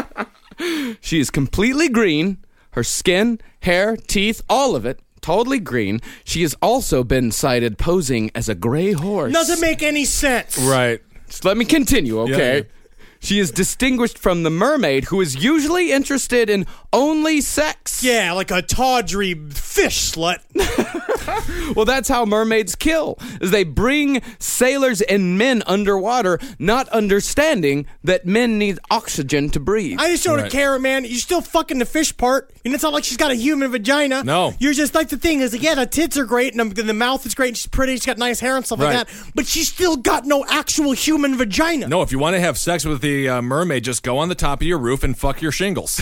she is completely green. Her skin, hair, teeth, all of it, totally green. She has also been sighted posing as a gray horse. Doesn't make any sense. Right. Just let me continue, okay? Yeah. She is distinguished from the mermaid, who is usually interested in only sex. Yeah, like a tawdry fish slut. Well, that's how mermaids kill, is they bring sailors and men underwater, not understanding that men need oxygen to breathe. I just don't Right. care, man. You're still fucking the fish part. And it's not like she's got a human vagina. No. You're just like the thing is, yeah, the tits are great and the, the mouth is great and she's pretty. She's got nice hair and stuff Right. like that. But she's still got no actual human vagina. No, if you want to have sex with the uh, mermaid, just go on the top of your roof and fuck your shingles.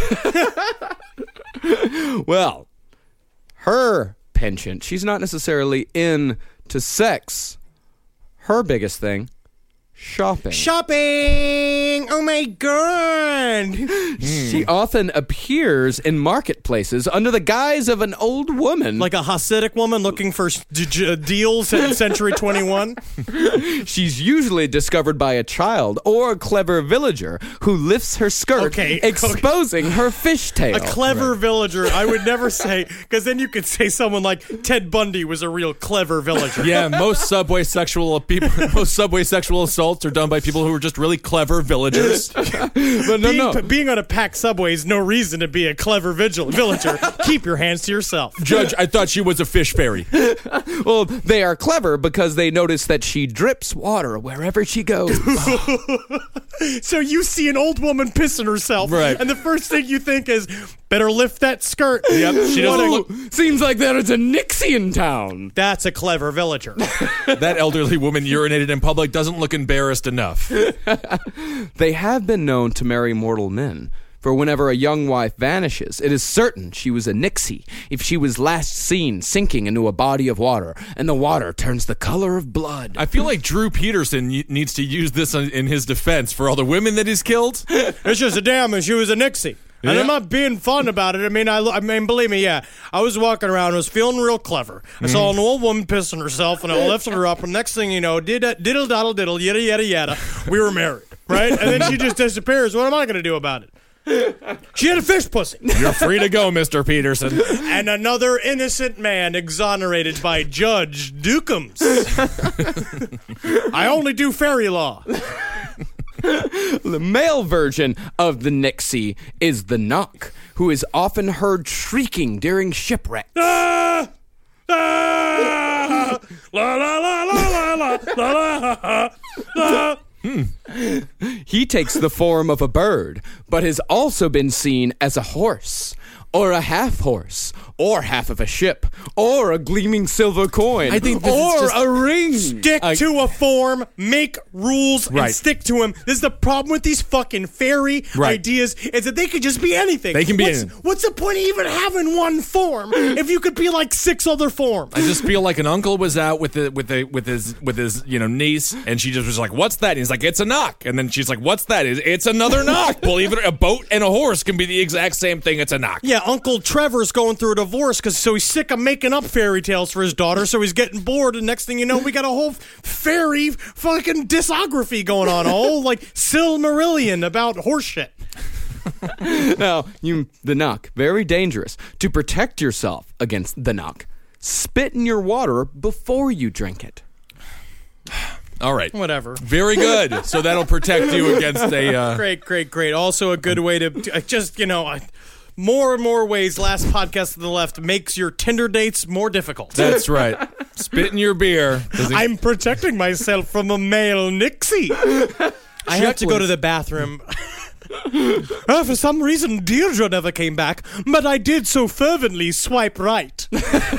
Well, her penchant, she's not necessarily into sex. Her biggest thing, shopping. Shopping! Oh my god! She often appears in marketplaces under the guise of an old woman. Like a Hasidic woman looking for s- d- j- deals in Century twenty-one. She's usually discovered by a child or a clever villager who lifts her skirt, Okay, exposing her fishtail. A clever villager. I would never say, because then you could say someone like Ted Bundy was a real clever villager. Yeah, most subway sexual people, most subway sexual assaults are done by people who are just really clever villagers. But no, being, no. being on a packed subway is no reason to be a clever vigil- villager. Keep your hands to yourself. Judge, I thought she was a fish fairy. Well, they are clever because they notice that she drips water wherever she goes. So you see an old woman pissing herself, Right. and the first thing you think is, better lift that skirt. Yep, she doesn't What a- look. Seems like there is a Nixie in town. That's a clever villager. That elderly woman urinated in public doesn't look embarrassed enough. They have been known to marry mortal men. For whenever a young wife vanishes, it is certain she was a Nixie if she was last seen sinking into a body of water, and the water turns the color of blood. I feel like Drew Peterson y- needs to use this in in his defense for all the women that he's killed. It's just a damn, and she was a Nixie. And I'm not being fun about it. I mean, I, I mean, believe me, yeah. I was walking around, I was feeling real clever. I mm. saw an old woman pissing herself, and I lifted her up, and next thing you know, did diddle daddle diddle, yada yada yada. We were married, right? And then she just disappears. What am I going to do about it? She had a fish pussy. You're free to go, Mister Peterson. And another innocent man exonerated by Judge Dukums. I only do fairy law. The male version of the Nixie is the Knock, who is often heard shrieking during shipwrecks. Ah! Ah! La la la la la la la la. Hmm. He takes the form of a bird, but has also been seen as a horse, or a half horse, or half of a ship, or a gleaming silver coin, I think this or is just a ring. Stick I, to a form, make rules, right. and stick to them. This is the problem with these fucking fairy right. ideas, is that they could just be anything. They can be what's, anything. What's the point of even having one form if you could be like six other forms? I just feel like an uncle was out with the with the with his with his you know niece, and she just was like, "What's that?" And he's like, "It's a knock." And then she's like, "What's that?" It's another knock. Believe it, a boat and a horse can be the exact same thing. It's a knock. Yeah, Uncle Trevor's going through a divorce because so he's sick of making up fairy tales for his daughter, so he's getting bored, and next thing you know, we got a whole fairy fucking discography going on, a whole like Silmarillion about horse shit. Now, you the Knock, very dangerous. To protect yourself against the Knock, spit in your water before you drink it. All right. Whatever. Very good. So that'll protect you against a... Uh... Great, great, great. Also a good way to, to just, you know... Uh, More and more ways Last Podcast to the Left makes your Tinder dates more difficult. That's right. Spit in your beer. It... I'm protecting myself from a male Nixie. I have to go to the bathroom. Uh, for some reason, Deirdre never came back, but I did so fervently swipe right.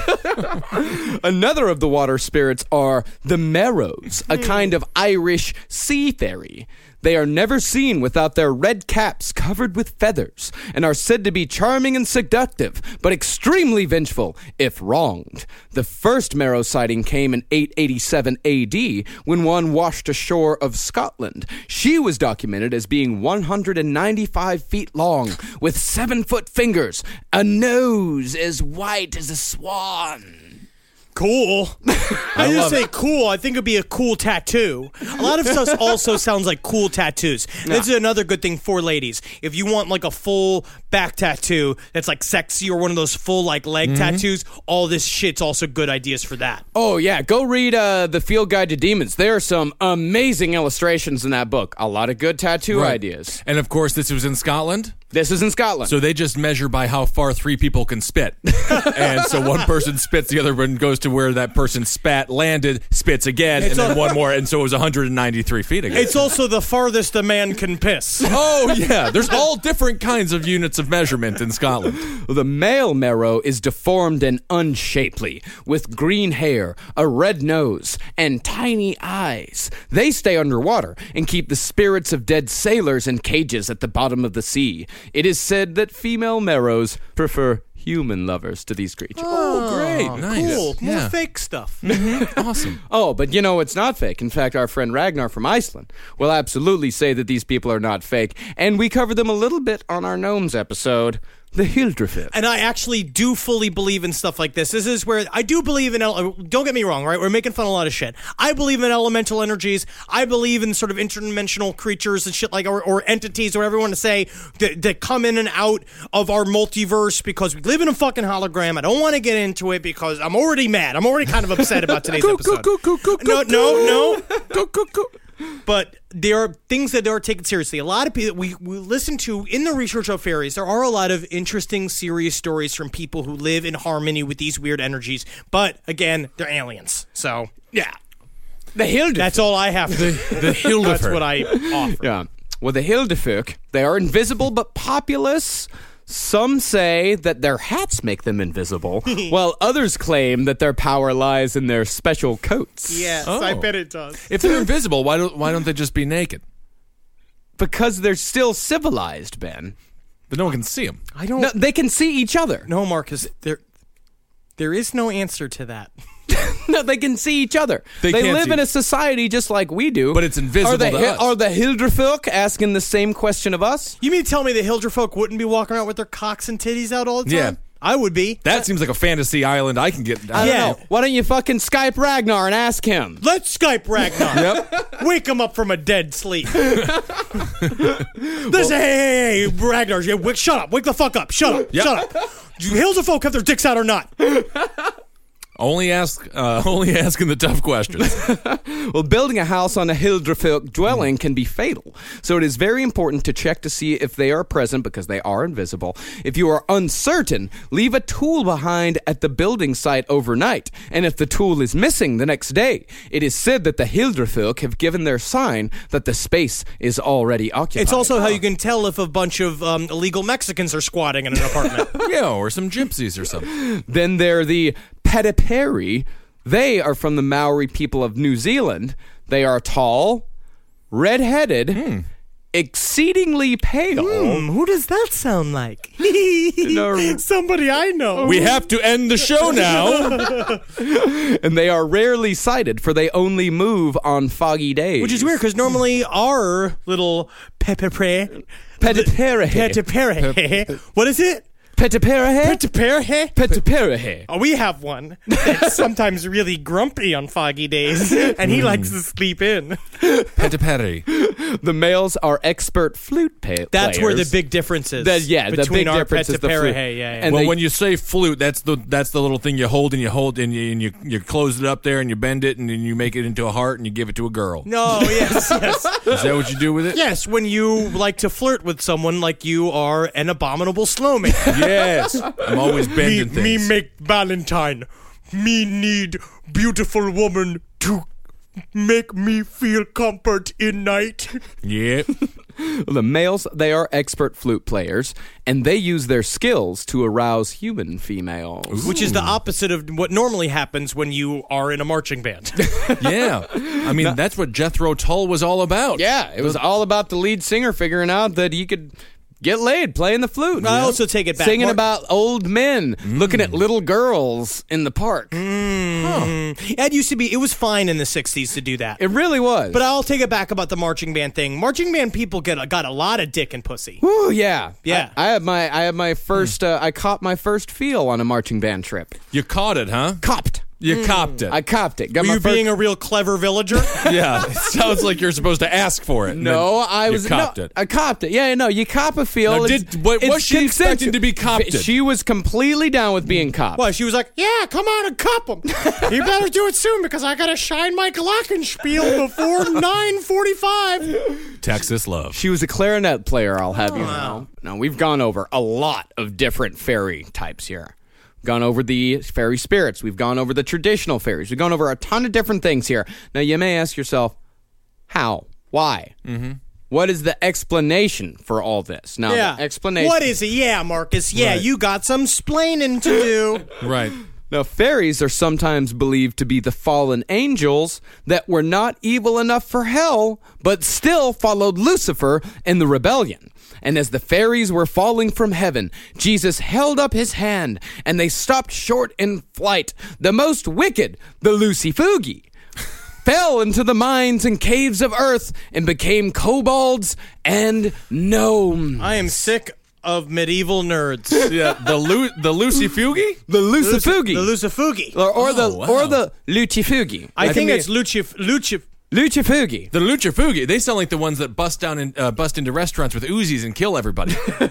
Another of the water spirits are the Merrows, a kind of Irish sea fairy. They are never seen without their red caps covered with feathers, and are said to be charming and seductive, but extremely vengeful if wronged. The first Merrow sighting came in eight eighty-seven A D, when one washed ashore of Scotland. She was documented as being one hundred ninety-five feet long, with seven-foot fingers, a nose as white as a swan. Cool. I just say it. Cool. I think it'd be a cool tattoo. A lot of stuff also sounds like cool tattoos. Nah. This is another good thing for ladies. If you want like a full back tattoo that's like sexy, or one of those full like leg mm-hmm. tattoos, all this shit's also good ideas for that. Oh yeah, go read uh, The Field Guide to Demons. There are some amazing illustrations in that book. A lot of good tattoo right. ideas. And of course, this was in Scotland. This is in Scotland. So they just measure by how far three people can spit. And so one person spits, the other one goes to where that person spat, landed, spits again, it's and then a- one more. And so it was one hundred ninety-three feet again. It's also the farthest a man can piss. Oh, yeah. There's all different kinds of units of measurement in Scotland. The male Merrow is deformed and unshapely, with green hair, a red nose, and tiny eyes. They stay underwater and keep the spirits of dead sailors in cages at the bottom of the sea. It is said that female Merrows prefer human lovers to these creatures. Oh, great. Nice. Cool. More Yeah. fake stuff. Mm-hmm. Awesome. Oh, but you know, it's not fake. In fact, our friend Ragnar from Iceland will absolutely say that these people are not fake, and we covered them a little bit on our Gnomes episode, the Hildrefith. And I actually do fully believe in stuff like this. This is where I do believe in, ele- don't get me wrong, right? We're making fun of a lot of shit. I believe in elemental energies. I believe in sort of interdimensional creatures and shit like, or, or entities, or whatever you want to say, that, that come in and out of our multiverse because we live in a fucking hologram. I don't want to get into it because I'm already mad. I'm already kind of upset about today's episode. No, no, no. But there are things that are taken seriously. A lot of people we, we listen to in the research of fairies, there are a lot of interesting, serious stories from people who live in harmony with these weird energies. But again, they're aliens. So, yeah. The Hildrefith. That's all I have to The, the Hildrefith. That's what I offer. Yeah. Well, the Hildrefith, they are invisible but populous. Some say that their hats make them invisible, while others claim that their power lies in their special coats. Yes, Oh. I bet it does. If they're invisible, why don't why don't they just be naked? Because they're still civilized, Ben. But no one can see them. I don't No, they can see each other. know, Marcus. There, there is no answer to that. No, they can see each other. They They, can't live see- in a society just like we do. But it's invisible are the, to us. Are the Hilderfolk asking the same question of us? You mean to tell me the Hilderfolk wouldn't be walking around with their cocks and titties out all the time? Yeah. I would be. That seems like a fantasy island I can get. I don't Yeah. know. Why don't you fucking Skype Ragnar and ask him? Let's Skype Ragnar. Yep. Wake him up from a dead sleep. This, hey, hey, hey, Ragnar, yeah, wake, shut up. Wake the fuck up. Shut up. Yep. Shut up. Do Hilderfolk have their dicks out or not? Only ask, uh, only asking the tough questions. Well, building a house on a Hilderfolk dwelling can be fatal, so it is very important to check to see if they are present because they are invisible. If you are uncertain, leave a tool behind at the building site overnight, and if the tool is missing the next day, it is said that the Hilderfolk have given their sign that the space is already occupied. It's also how you can tell if a bunch of um, illegal Mexicans are squatting in an apartment. Yeah, or some gypsies or something. Then there are the Petiperi. They are from the Maori people of New Zealand. They are tall, red-headed, exceedingly pale. Hmm, who does that sound like? No. Somebody I know. We have to end the show now. And they are rarely sighted, for they only move on foggy days. Which is weird because normally our little Petipere. Petiperi. Petipere. What is it? Petiperi. Petipere. Petiperi. Oh, we have one that's sometimes really grumpy on foggy days, and he likes to sleep in. Petiperi. The males are expert flute pa- players. That's where the big difference is. That- yeah, the between big our difference is the Petipere. flute. Yeah, yeah. And Well, they- when you say flute, that's the that's the little thing you hold and you hold and you and you, you close it up there and you bend it and then you make it into a heart and you give it to a girl. no, yes, yes. Is that what you do with it? Yes, when you like to flirt with someone like you are an abominable snowman. Yes. I'm always me, bending me things. make Valentine. Me need beautiful woman to make me feel comfort in night. Yeah. the males, they are expert flute players, and they use their skills to arouse human females. Which is the opposite of what normally happens when you are in a marching band. Yeah. I mean, that's what Jethro Tull was all about. Yeah, it was all about the lead singer figuring out that he could get laid playing the flute. I also take it back. Singing Mar- about old men looking at little girls in the park. That used to be, it was fine in the sixties to do that. It really was. But I'll take it back about the marching band thing. Marching band people get got a lot of dick and pussy. Ooh, yeah, Yeah. I, I had my, I had my first, uh, I caught my first feel on a marching band trip. You caught it, huh? Copped. You copped it. I copped it. Got Were my you first- being a real clever villager? yeah. It sounds like you're supposed to ask for it. and No, then I you was copped no, it. I copped it. Yeah, no, you cop a feel. Now, It's- did- what- it's was she expecting consensual. to be copped? She was completely down with being copped. Well, she was like, yeah, come on and cup them. You better do it soon because I got to shine my glockenspiel before nine forty-five. Texas love. She was a clarinet player, I'll have you know. Now, we've gone over a lot of different fairy types here. We've gone over the fairy spirits. We've gone over the traditional fairies. We've gone over a ton of different things here. Now, you may ask yourself, how? Why? Mm-hmm. What is the explanation for all this? Now, Yeah. the explanation... What is it? Yeah, Marcus. Yeah, Right. you got some splaining to do. Right. Now, fairies are sometimes believed to be the fallen angels that were not evil enough for hell, but still followed Lucifer in the rebellion. And as the fairies were falling from heaven, Jesus held up his hand, and they stopped short in flight. The most wicked, the Lucifugi, fell into the mines and caves of earth and became kobolds and gnomes. I am sick of medieval nerds. Yeah. The Lu- the Lucy Fugi? The Lucifugi. The Lucifugi. or, or the Oh, wow. or the Lucifugi. I think can it's be- Lucif... Lucif... Lucifugi. The Lucha Fugi. They sound like the ones that bust down and uh, bust into restaurants with Uzis and kill everybody.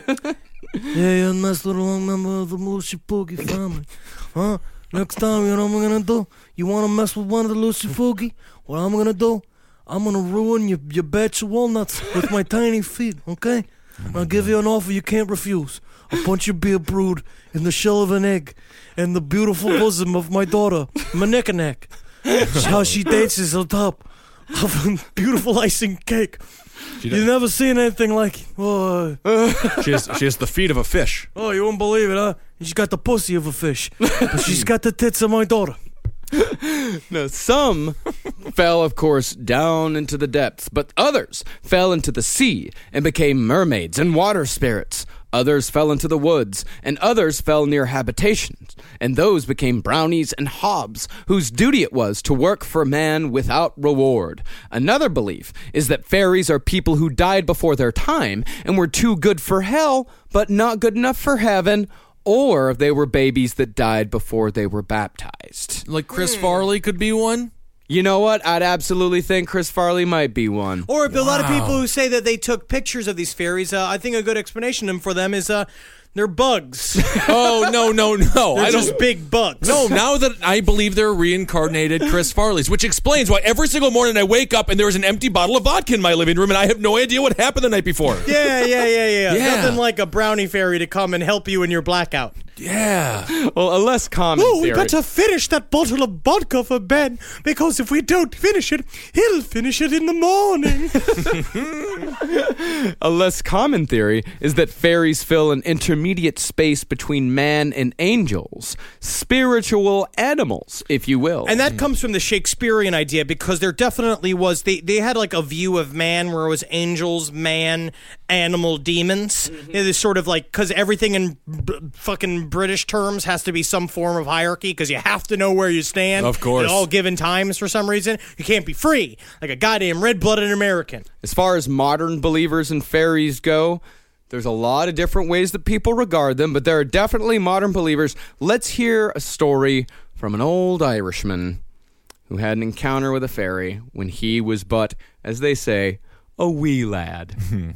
Yeah, you're a nice little member of the Lucy Fugi family. Huh? Next time, you know what I'm gonna do? You wanna mess with one of the Lucy Fugi? What I'm gonna do? I'm gonna ruin your, your batch of walnuts with my tiny feet, okay? I'll give you an offer you can't refuse. I'll punch your beer brood in the shell of an egg and the beautiful bosom of my daughter, my neck and neck. How she dances on top of a beautiful icing cake. She, You never seen anything like it. Oh, she, has, she has the feet of a fish. oh, you won't believe it, huh? She's got the pussy of a fish, but she's got the tits of my daughter. Now, some fell, of course, down into the depths, but others fell into the sea and became mermaids and water spirits. Others fell into the woods, and others fell near habitations, and those became brownies and hobs, whose duty it was to work for man without reward. Another belief is that fairies are people who died before their time and were too good for hell, but not good enough for heaven, or they were babies that died before they were baptized. Like Chris Farley could be one? You know what? I'd absolutely think Chris Farley might be one. Or a lot of people who say that they took pictures of these fairies, uh, I think a good explanation for them is uh, they're bugs. Oh, no, no, no. They're I just don't. big bugs. No, now that I believe they're reincarnated Chris Farleys, which explains why every single morning I wake up and there's an empty bottle of vodka in my living room and I have no idea what happened the night before. Yeah, yeah, yeah, yeah. Yeah. Nothing like a brownie fairy to come and help you in your blackout. Yeah. Well, a less common Oh, we theory. got to finish that bottle of vodka for Ben, because if we don't finish it, he'll finish it in the morning. A less common theory is that fairies fill an intermediate space between man and angels, spiritual animals, if you will. And that comes from the Shakespearean idea, because there definitely was, they, they had like a view of man where it was angels, man, animal, demons. Mm-hmm. It is sort of like, because everything in b- fucking British terms has to be some form of hierarchy, because you have to know where you stand. Of course. At all given times for some reason. You can't be free, like a goddamn red-blooded American. As far as modern believers in fairies go, there's a lot of different ways that people regard them, but there are definitely modern believers. Let's hear a story from an old Irishman who had an encounter with a fairy when he was but, as they say, a wee lad.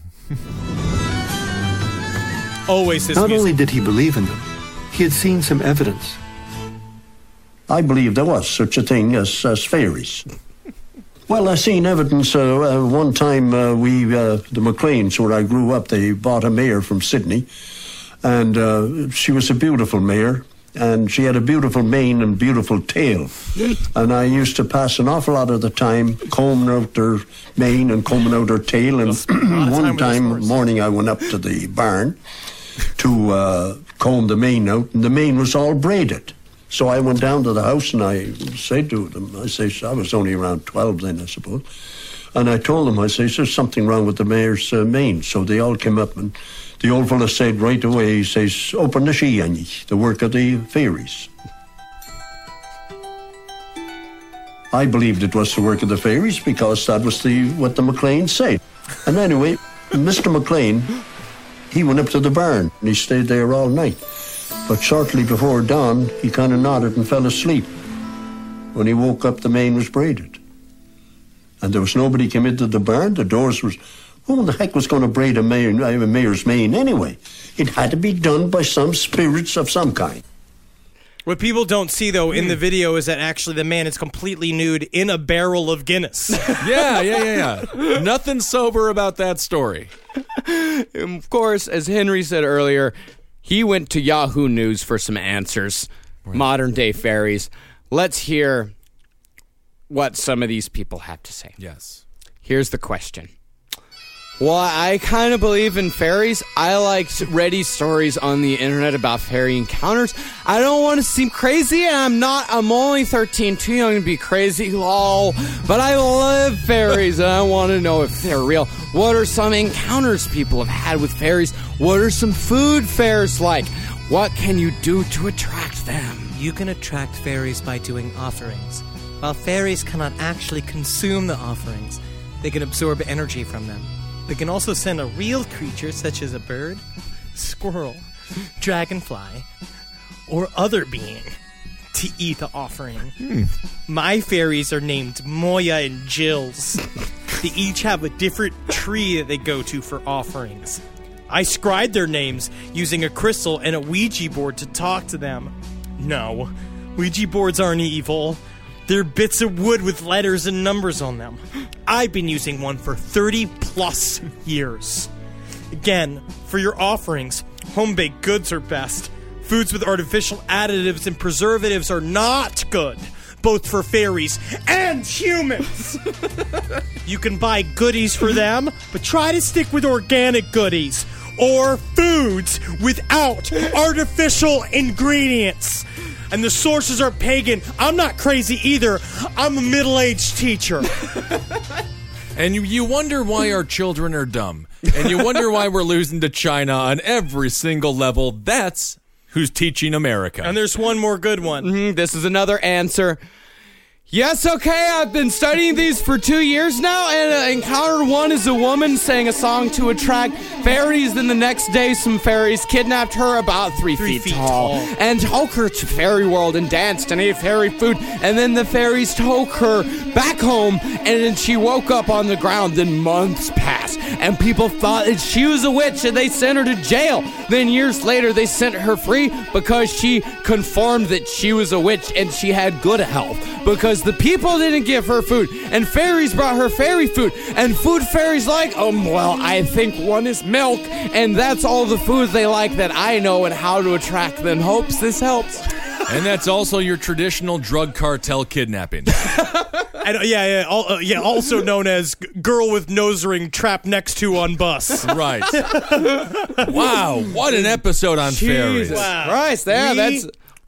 Always this Not music. only did he believe in them, he had seen some evidence. I believe there was such a thing as, as fairies. Well, I seen evidence. Uh, uh, one time, uh, we, uh, the McLeans, where I grew up, they bought a mare from Sydney, and uh, she was a beautiful mare, and she had a beautiful mane and beautiful tail. And I used to pass an awful lot of the time combing out her mane and combing out her tail. And one time morning, I went up to the barn to uh, comb the mane out, and the mane was all braided. So I went down to the house and I said to them, I say, I was only around twelve then, I suppose. And I told them, I say, there's something wrong with the mare's uh, mane. So they all came up, and the old fella said right away, he says, open the she, Annie, the work of the fairies. I believed it was the work of the fairies because that was the what the McLean said. And anyway, Mister McLean, he went up to the barn and he stayed there all night. But shortly before dawn, he kind of nodded and fell asleep. When he woke up, the mane was braided. And there was nobody came into the barn. The doors was... Who in the heck was going to braid a, mare, a mare's mane anyway? It had to be done by some spirits of some kind. What people don't see, though, in the video is that actually the man is completely nude in a barrel of Guinness. Yeah, yeah, yeah, yeah. Nothing sober about that story. Of course, as Henry said earlier, he went to Yahoo News for some answers. Right. Modern day fairies. Let's hear what some of these people have to say. Yes. Here's the question. Well, I kind of believe in fairies. I liked ready stories on the internet about fairy encounters. I don't want to seem crazy, and I'm not. I'm only thirteen, too young to be crazy, lol. But I love fairies, and I want to know if they're real. What are some encounters people have had with fairies? What are some food fairs like? What can you do to attract them? You can attract fairies by doing offerings. While fairies cannot actually consume the offerings, they can absorb energy from them. They can also send a real creature such as a bird, squirrel, dragonfly, or other being to eat the offering. Hmm. My fairies are named Moya and Jills. They each have a different tree that they go to for offerings. I scribed their names using a crystal and a Ouija board to talk to them. No, Ouija boards aren't evil. They're bits of wood with letters and numbers on them. I've been using one for thirty plus years. Again, for your offerings, home-baked goods are best. Foods with artificial additives and preservatives are not good, both for fairies and humans. You can buy goodies for them, but try to stick with organic goodies or foods without artificial ingredients. And the sources are pagan. I'm not crazy either. I'm a middle-aged teacher. And you, you wonder why our children are dumb. And you wonder why we're losing to China on every single level. That's who's teaching America. And there's one more good one. Mm, this is another answer. Yes, okay, I've been studying these for two years now, and uh, encounter one is a woman sang a song to attract fairies. Then the next day, some fairies kidnapped her about three, Three feet, feet tall, tall. and took her to fairy world and danced and ate fairy food. And then the fairies took her back home, and then she woke up on the ground. Then months passed, and people thought that she was a witch, and they sent her to jail. Then years later, they sent her free because she confirmed that she was a witch and she had good health. Because the people didn't give her food, and fairies brought her fairy food, and food fairies like, um, well, I think one is milk, and that's all the food they like that I know and how to attract them. Hopes this helps. And that's also your traditional drug cartel kidnapping. And, uh, yeah, yeah, al- uh, yeah, also known as g- girl with nose ring trapped next to on bus. Right. Wow, what an episode on fairies. Jesus Christ, there, we that's...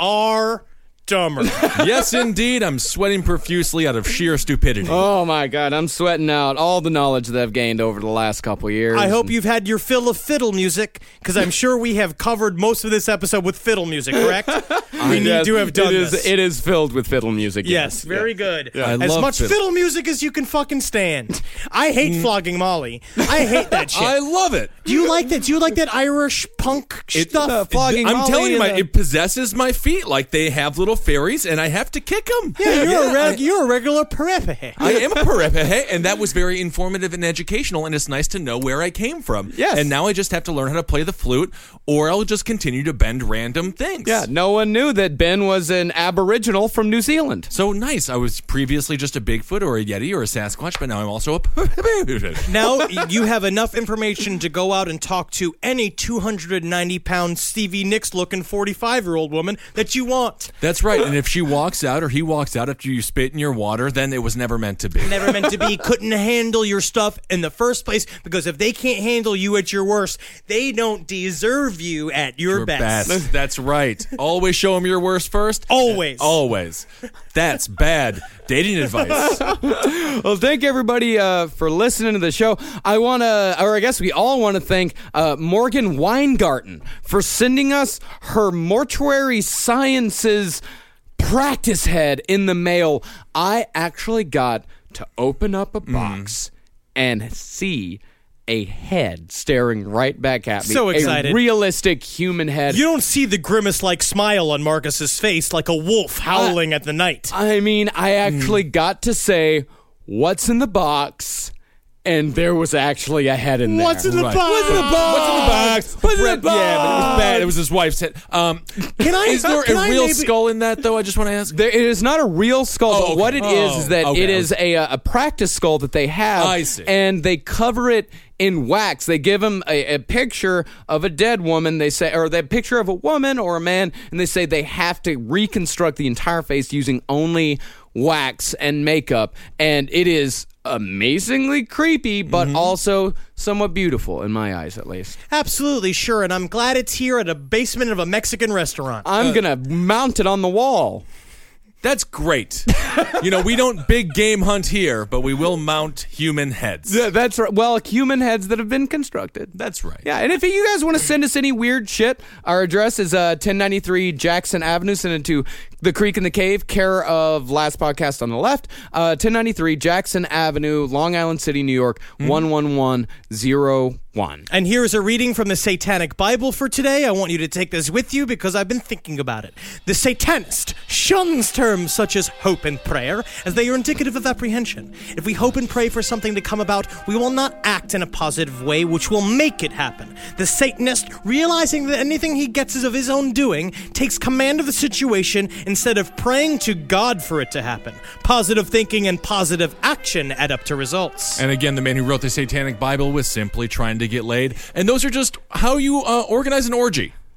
are dumber. Yes, indeed, I'm sweating profusely out of sheer stupidity. Oh my God, I'm sweating out all the knowledge that I've gained over the last couple years. I hope you've had your fill of fiddle music, because I'm sure we have covered most of this episode with fiddle music, correct? We need Yes, to have done it is, this. It is filled with fiddle music. Yes, very good. I As love much fiddle. fiddle. music as you can fucking stand. I hate flogging Molly. I hate that shit. I love it. Do you like that? Do you like that Irish punk It- stuff? uh, flogging I'm Molly telling you, in my, the- it possesses my feet like they have little fairies, and I have to kick them. yeah, you're, a reg- I- you're a regular perepe. I am a perepe, and that was very informative and educational, and it's nice to know where I came from. Yes. And now I just have to learn how to play the flute, or I'll just continue to bend random things. Yeah, no one knew that Ben was an Aboriginal from New Zealand. So nice. I was previously just a Bigfoot or a Yeti or a Sasquatch, but now I'm also a perepe. Now you have enough information to go out and talk to any two hundred ninety pound Stevie Nicks looking forty-five year old woman that you want. That's right. And if she walks out or he walks out after you spit in your water, then it was never meant to be. Never meant to be, couldn't handle your stuff in the first place, because if they can't handle you at your worst, they don't deserve you at your, Your best. best. That's right. Always show them your worst first. Always. Always. That's bad dating advice. Well, thank everybody uh, for listening to the show. I want to, or I guess we all want to thank uh, Morgan Weingarten for sending us her mortuary sciences practice head in the mail. I actually got to open up a box and see a head staring right back at me. So excited. A realistic human head. You don't see the grimace-like smile on Marcus's face like a wolf howling at the night. I mean, I actually got to say, what's in the box? And there was actually a head in there. What's in the Right. box? What's in the box? What's in the box? What's in the Brett- Yeah, but it was box? bad. It was his wife's head. Um, Can I? is there can a I real maybe- skull in that, though? I just want to ask. There, it is not a real skull, Oh, but okay. what it is is that Oh, okay. it is a, a practice skull that they have. I see. And they cover it in wax. They give them a, a picture of a dead woman. They say, or the picture of a woman or a man, and they say they have to reconstruct the entire face using only wax and makeup. And it is amazingly creepy, but Mm-hmm. also somewhat beautiful in my eyes, at least. Absolutely, sure, and I'm glad it's here at a basement of a Mexican restaurant. I'm gonna mount it on the wall. That's great. You know, we don't big game hunt here, but we will mount human heads. Yeah, that's right. Well, human heads that have been constructed. That's right. Yeah, and if you guys want to send us any weird shit, our address is uh, ten ninety-three Jackson Avenue. Send it to The Creek in the Cave, care of Last Podcast on the left. Uh, ten ninety-three Jackson Avenue, Long Island City, New York, one one one zero one. And here's a reading from the Satanic Bible for today. I want you to take this with you because I've been thinking about it. The Satanist shuns terms such as hope and prayer, as they are indicative of apprehension. If we hope and pray for something to come about, we will not act in a positive way which will make it happen. The Satanist, realizing that anything he gets is of his own doing, takes command of the situation instead of praying to God for it to happen. Positive thinking and positive action add up to results. And again, the man who wrote the Satanic Bible was simply trying to get laid. And those are just how you uh, organize an orgy.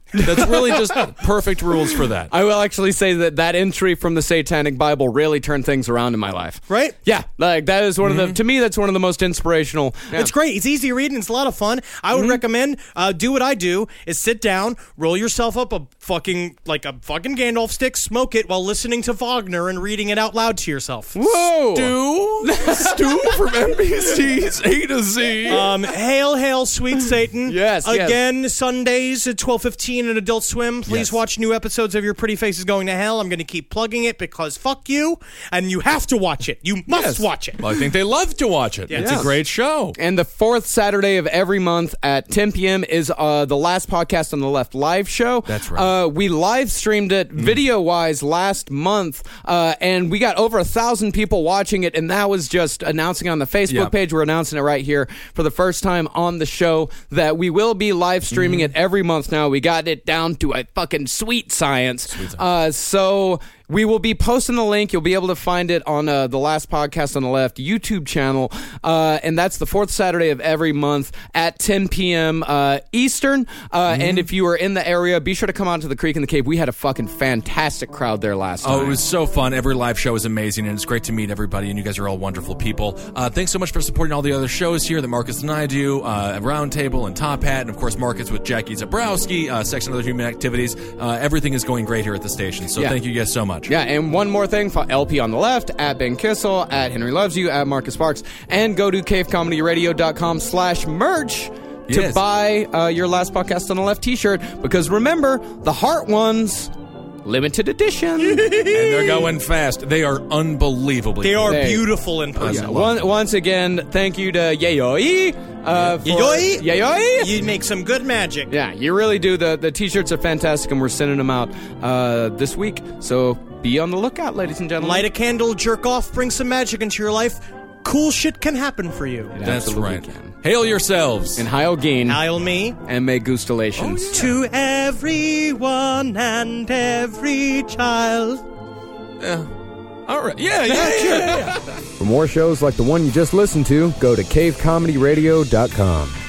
That's really just perfect rules for that. I will actually say that that entry from the Satanic Bible really turned things around in my life. Right? Yeah, like that is one Mm-hmm. of the, to me, that's one of the most inspirational. Yeah. It's great. It's easy reading. It's a lot of fun. I would recommend uh, do what I do is sit down, roll yourself up a fucking like a fucking Gandalf stick, smoke it while listening to Wagner and reading it out loud to yourself. Whoa! Stu, Stu from N B C's A to Z. Um, hail, hail, sweet Satan! Yes, yes. Again, Sundays at twelve fifteen at Adult Swim. Please Yes. watch new episodes of Your Pretty Face is Going to Hell. I'm going to keep plugging it because fuck you, and you have to watch it. You must Yes. watch it. Well, I think they love to watch it. It's Yes. a great show. And the fourth Saturday of every month at ten p.m. is uh, the Last Podcast on the Left live show. That's right. Uh, we live streamed it video-wise last month, uh, and we got over a thousand people watching it, and that was just announcing on the Facebook Yep. page. We're announcing it right here for the first time on the show that we will be live streaming it every month now. We got it down to a fucking sweet science. Sweet science. Uh, so... We will be posting the link. You'll be able to find it on uh, the Last Podcast on the Left YouTube channel. Uh, and that's the fourth Saturday of every month at ten p.m. Uh, Eastern. Uh, Mm-hmm. And if you are in the area, be sure to come out to the Creek in the Cave. We had a fucking fantastic crowd there last Oh, time. it was so fun. Every live show is amazing, and it's great to meet everybody, and you guys are all wonderful people. Uh, thanks so much for supporting all the other shows here that Marcus and I do, uh, Roundtable and Top Hat, and of course Marcus with Jackie Zabrowski, uh, Sex and Other Human Activities. Uh, everything is going great here at the station, so Yeah. thank you guys so much. Yeah, and one more thing, for L P on the left, at Ben Kissel, at Henry Loves You, at Marcus Sparks, and go to cavecomedyradio.com slash merch to Yes. buy uh, your Last Podcast on the Left t-shirt, because remember, the heart ones, limited edition. And they're going fast. They are unbelievably They are Hey. beautiful in person. Yeah, one, once again, thank you to Yayoi. Uh, for- Yayoi? Yayoi? You make some good magic. Yeah, you really do. The the t-shirts are fantastic, and we're sending them out uh, this week. So be on the lookout, ladies and gentlemen. Light a candle, jerk off, bring some magic into your life. Cool shit can happen for you. It That's absolutely right. can. Hail yourselves. And Heil Gain, I'll me. and may Gustulations. Oh, To everyone and every child. All right. Yeah, yeah, yeah. yeah. For more shows like the one you just listened to, go to cave comedy radio dot com.